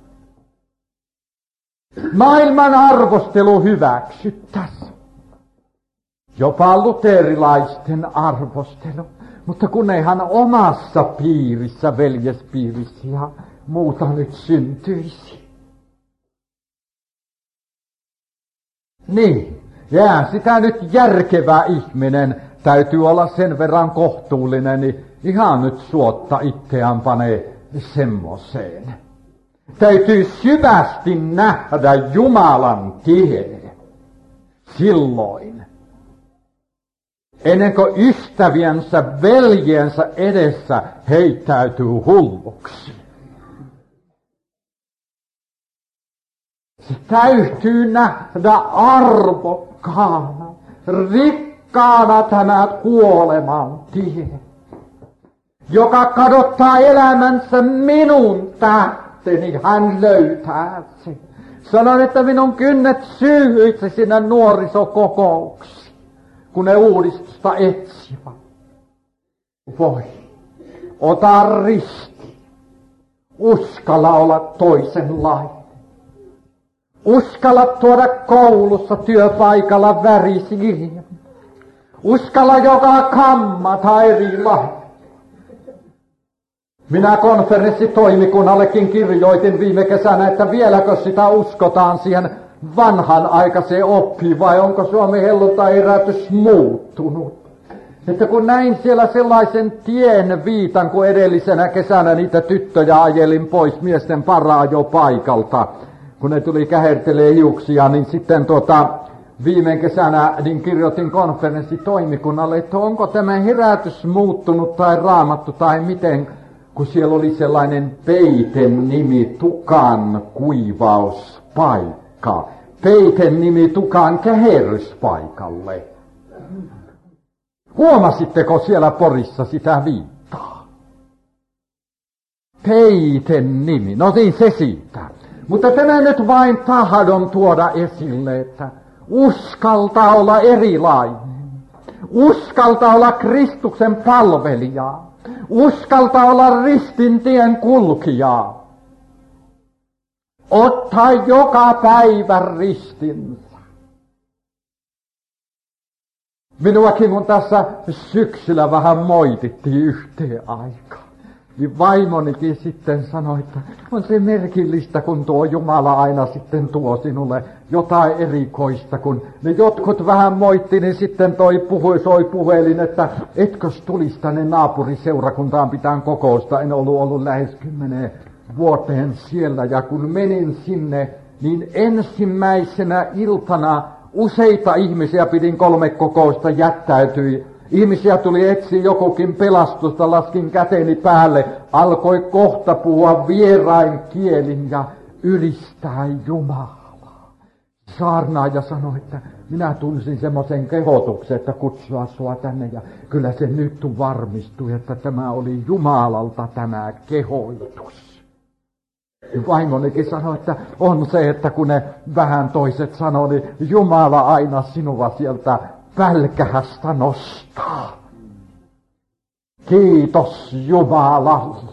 Maailman arvostelu hyväksyttäisi. Jopa luterilaisten arvostelu. Mutta kun eihän omassa piirissä, veljespiirissä ja muuta nyt syntyisi. Niin, jää sitä nyt järkevä ihminen, täytyy olla sen verran kohtuullinen, niin ihan nyt suotta itseään panee semmoseen. Täytyy syvästi nähdä Jumalan tie silloin. Ennen kuin ystäviensä, veljensä edessä heittäytyy hulluksi. Se täytyy nähdä arvokkaana, rikkaana tämä kuoleman tie, joka kadottaa elämänsä minun tähteni, hän löytää sen. Sanon, että minun kynnet syyhyitse sinne nuorisokokouksiin, kun ne uudistusta etsivät. Voi, ota risti, uskalla olla toisenlainen. Uskalla tuoda koulussa, työpaikalla värisiä. Uskalla joka kammata erilainen. Minä konferenssitoimikunnallekin kirjoitin viime kesänä, että vieläkö sitä uskotaan siihen vanhanaikaiseen oppiin, vai onko Suomen helluntai-herätys muuttunut. Että kun näin siellä sellaisen tien viitan, kun edellisenä kesänä niitä tyttöjä ajelin pois miesten para-ajopaikalta, kun ne tuli kähertelee hiuksia, niin sitten viime kesänä niin kirjoitin konferenssitoimikunnalle, että onko tämä herätys muuttunut tai raamattu tai miten, kun siellä oli sellainen peiten nimi Tukan kuivauspaikka. Peiten nimi Tukan käherryspaikalle. Huomasitteko siellä Porissa sitä viittaa? Peiten nimi, no niin se siitä. Mutta tämä nyt vain tahdon tuoda esille, että uskaltaa olla erilainen. Uskaltaa olla Kristuksen palvelija. Uskaltaa olla ristin tien kulkija. Ottaa joka päivä ristinsä. Minuakin kun tässä syksyllä vähän moitittiin yhteen aikaan, niin vaimonikin sitten sanoi, että on se merkillistä, kun tuo Jumala aina sitten tuo sinulle jotain erikoista. Kun ne jotkut vähän moitti, niin sitten soi puhelin, että etkös tulisi tänne naapuriseurakuntaan pitään kokousta. En ollut lähes 10 vuoteen siellä, ja kun menin sinne, niin ensimmäisenä iltana useita ihmisiä, pidin 3 kokousta, jättäytyi. Ihmisiä tuli etsiä jokukin pelastusta, laskin käteni päälle, alkoi kohta puhua vierain kielin ja ylistää Jumalaa. Saarnaaja sanoi, että minä tunsin semmoisen kehotuksen, että kutsua sua tänne, ja kyllä se nyt varmistui, että tämä oli Jumalalta tämä kehoitus. Vaimonikin sanoi, että on se, että kun ne vähän toiset sanoi, niin Jumala aina sinua sieltä pälkähästä nostaa. Kiitos Jumalalle.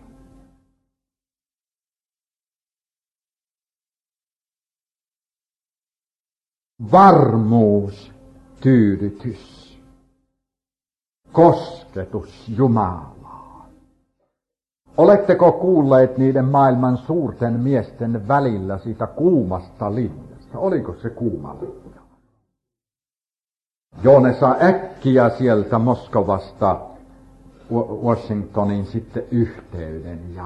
Varmuus, tyydytys, kosketus Jumalaan. Oletteko kuulleet niiden maailman suurten miesten välillä siitä kuumasta linjasta? Oliko se kuuma linja? Joo, ne saa äkkiä sieltä Moskovasta Washingtonin sitten yhteyden. Ja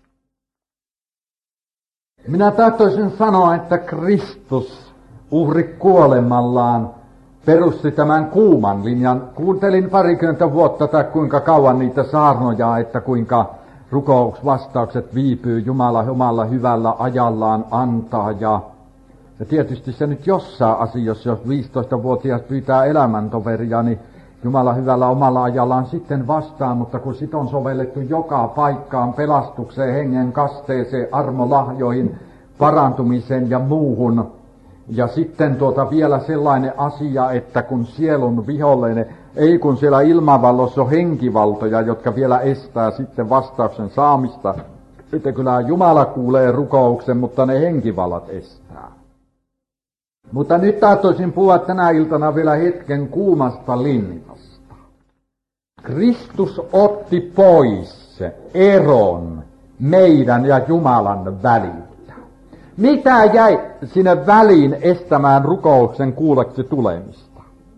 minä tahtoisin sanoa, että Kristus uhri kuolemallaan perusti tämän kuuman linjan. Kuuntelin 20 vuotta tai kuinka kauan niitä saarnoja, että kuinka rukousvastaukset viipyy, Jumala hyvällä ajallaan antaa. Ja tietysti se nyt jossain asiassa, jos 15-vuotias pyytää elämäntoveria, niin Jumala hyvällä omalla ajallaan sitten vastaa, mutta kun sit on sovellettu joka paikkaan, pelastukseen, hengen kasteeseen, armolahjoihin, parantumiseen ja muuhun. Ja sitten vielä sellainen asia, että kun sielun vihollinen, ei kun siellä ilmavallossa on henkivaltoja, jotka vielä estää sitten vastauksen saamista, että kyllä Jumala kuulee rukouksen, mutta ne henkivallat estää. Mutta nyt tahtoisin puhua tänä iltana vielä hetken kuumasta linjasta. Kristus otti pois eron meidän ja Jumalan väliltä. Mitä jäi sinne väliin estämään rukouksen kuulleksi tulemista?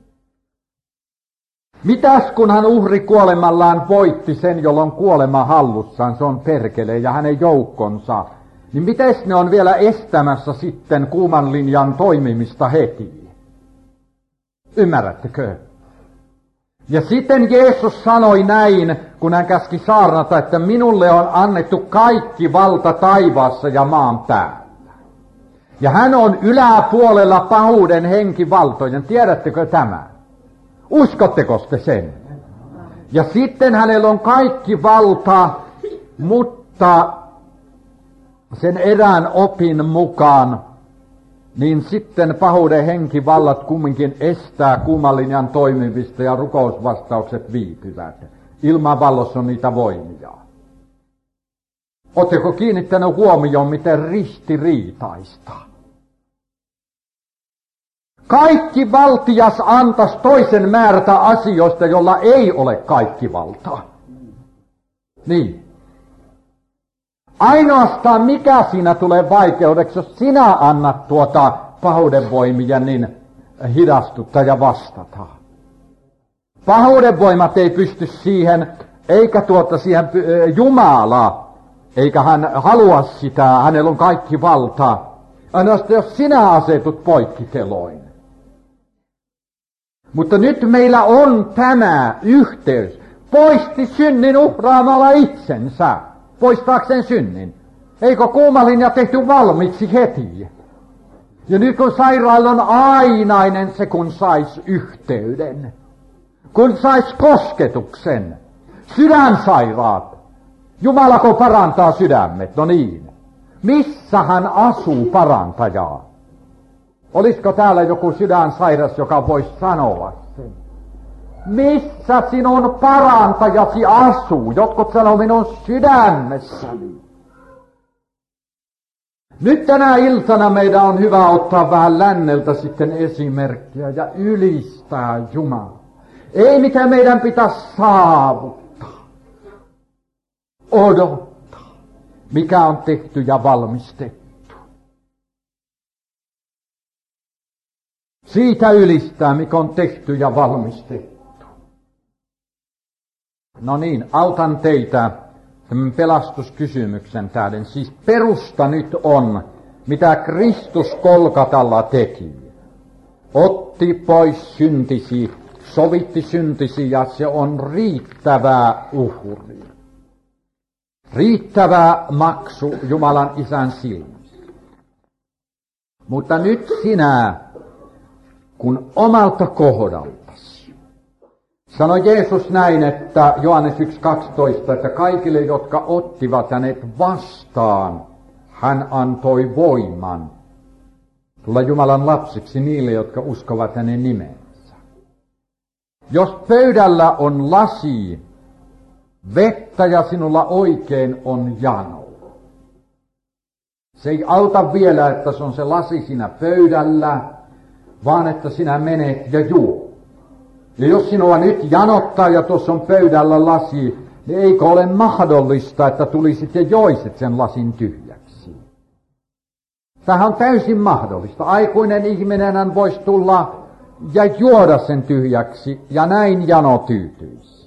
Mitäs kun hän uhri kuolemallaan voitti sen, jolla on kuolema hallussaan, se on perkele ja hänen joukkonsa, niin mites ne on vielä estämässä sitten kuuman linjan toimimista heti? Ymmärrättekö? Ja sitten Jeesus sanoi näin, kun hän käski saarnata, että minulle on annettu kaikki valta taivaassa ja maan päällä. Ja hän on yläpuolella pahuuden henkivaltojen. Tiedättekö tämä? Uskotteko te sen? Ja sitten hänellä on kaikki valta, mutta sen erään opin mukaan, niin sitten pahuuden henkivallat kumminkin estää kuumalinjan toimivista ja rukousvastaukset viipyvät. Ilmavallossa on niitä voimia. Oletteko kiinnittänyt huomioon, miten ristiriitaista? Kaikki valtias antaisi toisen määrätä asioista, jolla ei ole kaikki valtaa. Niin. Ainoastaan mikä siinä tulee vaikeudeksi, jos sinä annat pahuuden voimia, niin hidastutta ja vastata. Pahuuden voimat ei pysty siihen, eikä siihen Jumala, eikä hän halua sitä, hänellä on kaikki valta. Ainoastaan jos sinä asetut poikkiteloin. Mutta nyt meillä on tämä yhteys. Poisti synnin uhraamalla itsensä. Poistaakseen synnin. Eikö kuumalinja tehty valmiiksi heti? Ja nyt kun sairaalla on ainainen se, kun sais yhteyden. Kun sais kosketuksen. Sydänsairaat. Jumalako parantaa sydämet? No niin. Missä hän asuu, parantaja? Olisiko täällä joku sydänsairas, joka voisi sanoa sen? Missä sinun parantajasi asuu? Jotkut sanoo minun sydämessäni. Nyt tänä iltana meidän on hyvä ottaa vähän länneltä sitten esimerkkiä ja ylistää Jumalaa. Ei mitä meidän pitäisi saavuttaa, odottaa, mikä on tehty ja valmistettu. Siitä ylistää, mikä on tehty ja valmistettu. No niin, autan teitä tämän pelastuskysymyksen tähden. Siis perusta nyt on, mitä Kristus Kolkatalla teki. Otti pois syntisi, sovitti syntisi, ja se on riittävää uhri. Riittävä maksu Jumalan Isän silmissä. Mutta nyt sinä, kun omalta kohdaltasi, sanoi Jeesus näin, että Johannes 1.12, että kaikille, jotka ottivat hänet vastaan, hän antoi voiman tulla Jumalan lapsiksi niille, jotka uskovat hänen nimensä. Jos pöydällä on lasi vettä ja sinulla oikein on jano, se ei auta vielä, että se on se lasi siinä pöydällä, vaan että sinä menet ja juo. Ja jos sinua nyt janottaa ja tuossa on pöydällä lasi, niin eikö ole mahdollista, että tulisit ja joisit sen lasin tyhjäksi? Tämähän on täysin mahdollista. Aikuinen ihminen voisi tulla ja juoda sen tyhjäksi, ja näin jano tyytyisi.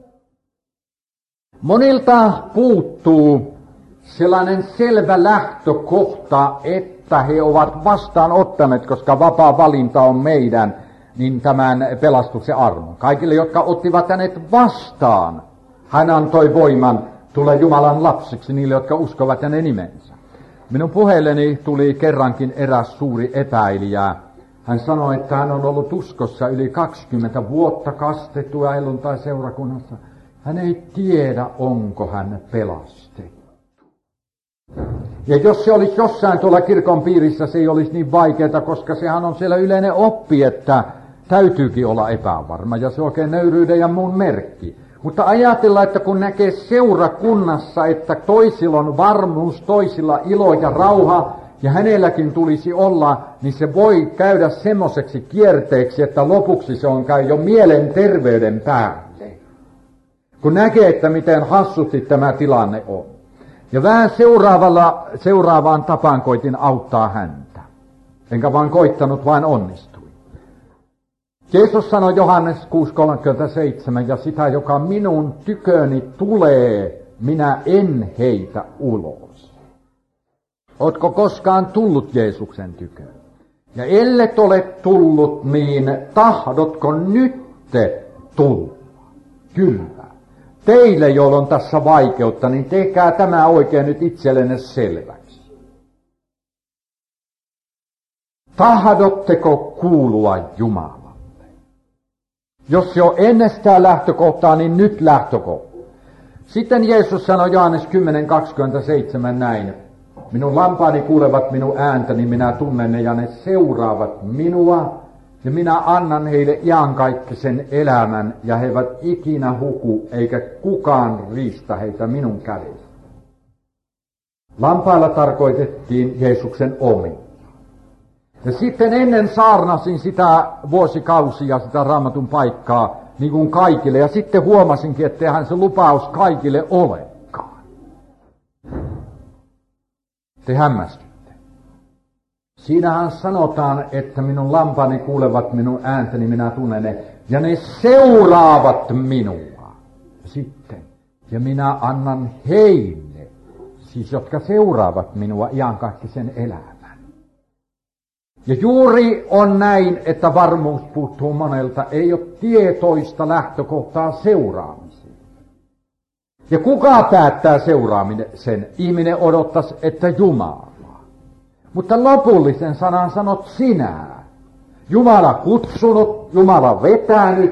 Monilta puuttuu sellainen selvä lähtökohta, että he ovat vastaanottaneet, koska vapaa valinta on meidän, niin tämän pelastuksen armon. Kaikille, jotka ottivat hänet vastaan, hän antoi voiman tulla Jumalan lapsiksi niille, jotka uskovat hänen nimensä. Minun puheelleni tuli kerrankin eräs suuri epäilijä. Hän sanoi, että hän on ollut uskossa yli 20 vuotta kastettua helluntai-seurakunnassa. Hän ei tiedä, onko hän pelastettu. Ja jos se olisi jossain tuolla kirkon piirissä, se ei olisi niin vaikeaa, koska sehän on siellä yleinen oppi, että täytyykin olla epävarma, ja se on oikein nöyryyden ja muun merkki. Mutta ajatella, että kun näkee seurakunnassa, että toisilla on varmuus, toisilla ilo ja rauha, ja hänelläkin tulisi olla, niin se voi käydä semmoiseksi kierteeksi, että lopuksi se on käy jo mielenterveyden päälle. Kun näkee, että miten hassusti tämä tilanne on. Ja vähän seuraavaan tapaan koitin auttaa häntä. Enkä vaan koittanut, vain onnistuin. Jeesus sanoi Johannes 6.37, ja sitä, joka minun tyköni tulee, minä en heitä ulos. Ootko koskaan tullut Jeesuksen tyköön? Ja ellet ole tullut, niin tahdotko nyt tulla? Kyllä. Teille, joilla on tässä vaikeutta, niin tehkää tämä oikein nyt itsellenne selväksi. Tahdotteko kuulua Jumalalle? Jos jo ennestään lähtökohtaa, niin nyt lähtökohta. Sitten Jeesus sanoi Johannes 10.27 näin. Minun lampaani kuulevat minun ääntäni, minä tunnen ne ja ne seuraavat minua. Ja minä annan heille iankaikkisen elämän, ja he eivät ikinä huku, eikä kukaan riistä heitä minun kädestä. Lampailla tarkoitettiin Jeesuksen omia. Ja sitten ennen saarnasin sitä vuosikausia, sitä Raamatun paikkaa, niin kuin kaikille. Ja sitten huomasinkin, että eihän se lupaus kaikille olekaan. Te hämmästytte. Siinähän sanotaan, että minun lampani kuulevat minun ääntäni, minä tunnen ne, ja ne seuraavat minua. Sitten, ja minä annan heille, siis jotka seuraavat minua, iankaikkisen elämän. Ja juuri on näin, että varmuus puuttuu monelta, ei ole tietoista lähtökohtaa seuraamiseen. Ja kuka päättää seuraamisen? Ihminen odottaisi, että Jumala. Mutta lopullisen sanan sanot sinä. Jumala kutsunut, Jumala vetänyt.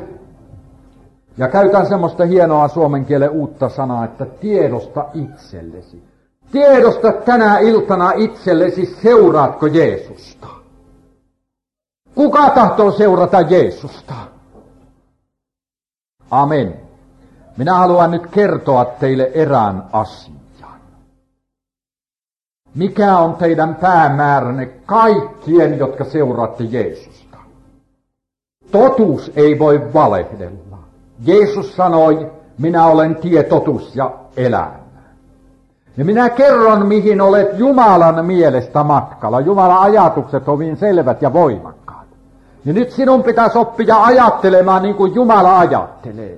Ja käytän semmoista hienoa suomen kielen uutta sanaa, että tiedosta itsellesi. Tiedosta tänä iltana itsellesi, seuraatko Jeesusta. Kuka tahtoo seurata Jeesusta? Amen. Minä haluan nyt kertoa teille erään asian. Mikä on teidän päämääränne kaikkien, jotka seuraatte Jeesusta? Totuus ei voi valehdella. Jeesus sanoi, minä olen tie, totuus ja elämä. Ja minä kerron, mihin olet Jumalan mielestä matkalla. Jumalan ajatukset ovat hyvin selvät ja voimakkaat. Ja nyt sinun pitäisi oppia ajattelemaan niin kuin Jumala ajattelee.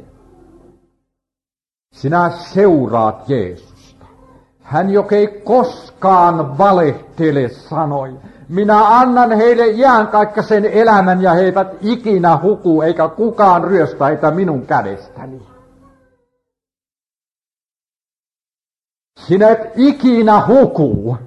Sinä seuraat Jeesusta. Hän, joka ei koskaan valehtele, sanoi, minä annan heille iänkaikkaisen elämän ja he eivät ikinä huku, eikä kukaan ryöstä heitä minun kädestäni. Sinä et ikinä huku.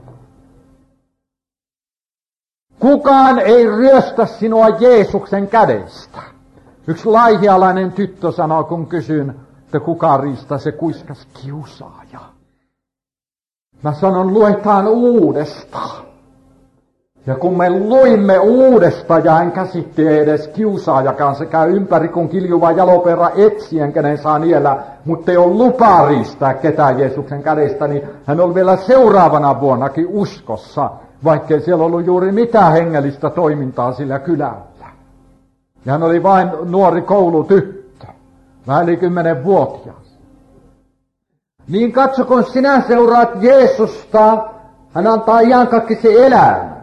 Kukaan ei ryöstä sinua Jeesuksen kädestä. Yksi laihialainen tyttö sanoi, kun kysyin, että kuka riistää, se kuiskas kiusaaja. Mä sanon, luetaan uudestaan. Ja kun me luimme uudestaan, ja hän käsitti edes kiusaajakaan, se käy ympäri kun kiljuva jaloperä etsien, kenen saa niellä, mutta ei ole lupaa riistää ketään Jeesuksen kädestä, niin hän on vielä seuraavana vuonnakin uskossa, vaikkei siellä ollut juuri mitään hengellistä toimintaa sillä kylällä. Ja hän oli vain nuori koulutyttö, vähän yli 10-vuotias. Niin katso, kun sinä seuraat Jeesusta, hän antaa iankaikkisen elämän.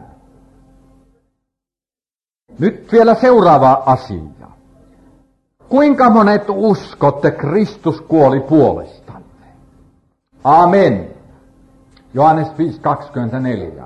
Nyt vielä seuraava asia. Kuinka monet uskotte, Kristus kuoli puolestanne? Amen. Johannes 5:24.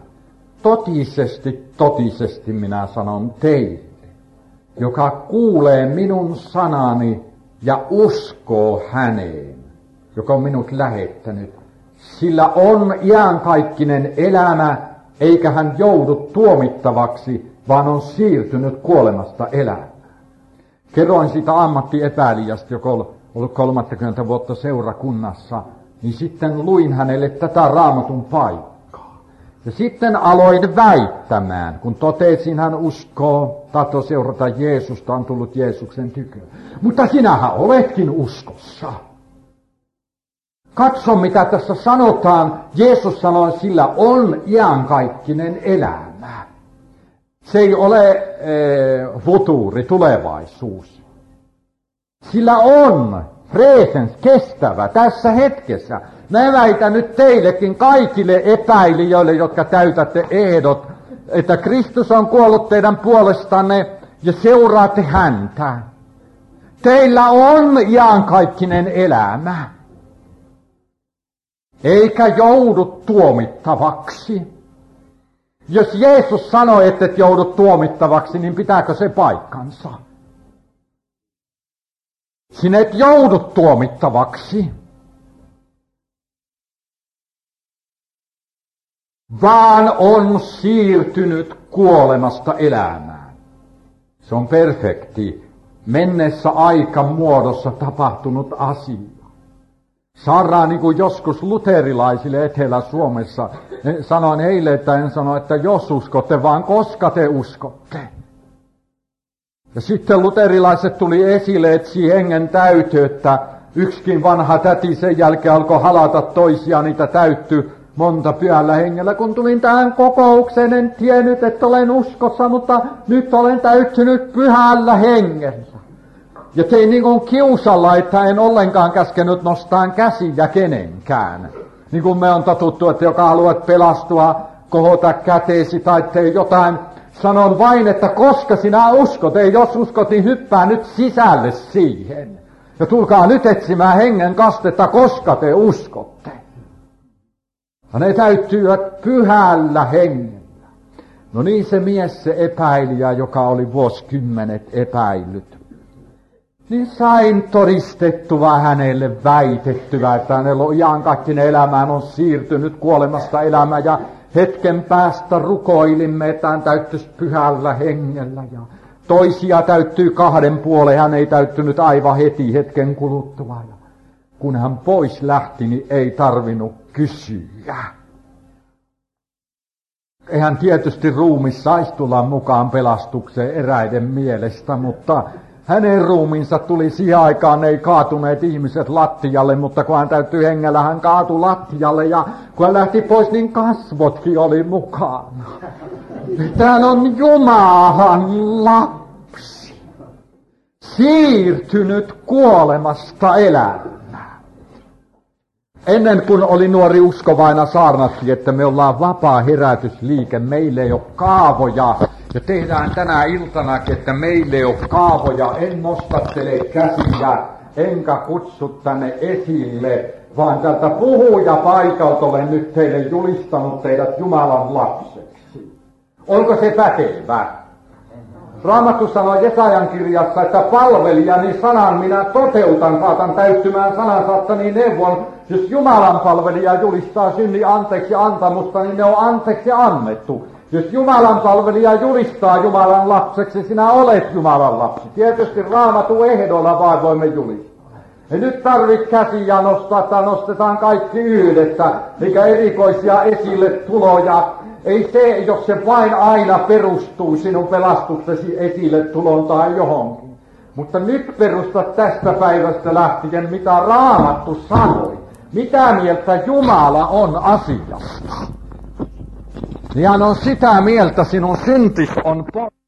Totisesti minä sanon teille, joka kuulee minun sanani ja uskoo häneen, joka on minut lähettänyt. Sillä on iankaikkinen elämä, eikä hän joudu tuomittavaksi, vaan on siirtynyt kuolemasta elämään. Kerroin siitä ammattiepäilijästä, joka on ollut 30 vuotta seurakunnassa, niin sitten luin hänelle tätä Raamatun paikkaa. Ja sitten aloin väittämään, kun totesin, hän uskoo, tahtoo seurata Jeesusta, on tullut Jeesuksen tykö. Mutta sinähän oletkin uskossa. Katso, mitä tässä sanotaan. Jeesus sanoi, sillä on iankaikkinen elämä. Se ei ole futuuri, tulevaisuus. Sillä on presens, kestävä, tässä hetkessä. Mä väitän nyt teillekin kaikille epäilijöille, jotka täytätte ehdot, että Kristus on kuollut teidän puolestanne ja seuraatte häntä. Teillä on iankaikkinen elämä. Eikä joudu tuomittavaksi. Jos Jeesus sanoi, että et joudu tuomittavaksi, niin pitääkö se paikkansa? Sinä et joudu tuomittavaksi, vaan on siirtynyt kuolemasta elämään. Se on perfekti, mennessä aikamuodossa tapahtunut asia. Saadaan niin kuin joskus luterilaisille Etelä-Suomessa. Sanoin heille, että en sano, että jos uskotte, vaan koska te uskotte. Ja sitten luterilaiset tuli esille, etsi hengen täyteyttä. Yksikin vanha täti sen jälkeen alkoi halata toisia, niitä täyttyi monta pyhällä hengellä. Kun tulin tähän kokoukseen, en tiennyt, että olen uskossa, mutta nyt olen täyttynyt pyhällä hengellä. Ja tein niin kuin kiusalla, että en ollenkaan käskenyt nostaa käsiä kenenkään. Niin kuin me on totuttu, että joka haluat pelastua, kohota käteesi tai tee jotain. Sanon vain, että koska sinä uskot, ei jos uskot, niin hyppää nyt sisälle siihen. Ja tulkaa nyt etsimään hengen kastetta, koska te uskotte. Ja ne täyttyvät pyhällä hengellä. No niin se mies, se epäilijä, joka oli vuosikymmenet epäillyt. Niin sain todistettua hänelle, väitettyä, että hänellä on iankaikkinen elämään, on siirtynyt kuolemasta elämään ja hetken päästä rukoilimme, että hän täyttyisi pyhällä hengellä ja toisia täyttyy 2 puoleen, hän ei täyttynyt aivan heti hetken kuluttua. Ja kun hän pois lähti, niin ei tarvinnut kysyä. Eihän tietysti ruumis saisi tulla mukaan pelastukseen eräiden mielestä, mutta hänen ruumiinsa tuli siihen aikaan, ei kaatuneet ihmiset lattialle, mutta kun hän täytyi hengellä, hän kaatui lattialle ja kun hän lähti pois, niin kasvotkin oli mukana. Täällä on Jumalan lapsi, siirtynyt kuolemasta elämään. Ennen kuin oli nuori uskovaina saarnattiin, että me ollaan vapaa herätysliike, meille ei ole kaavoja. Ja tehdään tänä iltanakin, että meille ei ole kaavoja, en nostattele käsiä, enkä kutsu tänne esille, vaan tältä puhujapaikalta olen nyt teille julistanut teidät Jumalan lapseksi. Onko se pätevä? Raamattu sanoo Jesajan kirjassa, että palvelijani sanan minä toteutan, saatan täyttymään sanan saattani neuvon. Jos Jumalan palvelija julistaa synnin anteeksi antamusta, niin ne on anteeksi annettu. Jos Jumalan palvelija julistaa Jumalan lapseksi, sinä olet Jumalan lapsi. Tietysti Raamatun ehdolla vaan voimme julistaa. Ei nyt tarvitse käsiä nostaa, tai nostetaan kaikki yhdessä, eikä erikoisia esille tuloja. Ei se, jos se vain aina perustuu sinun pelastuksesi esille tulon tai johonkin. Mutta nyt perusta tästä päivästä lähtien, mitä Raamattu sanoi. Mitä mieltä Jumala on asiasta? Ja hän on sitä mieltä, sinun syntis on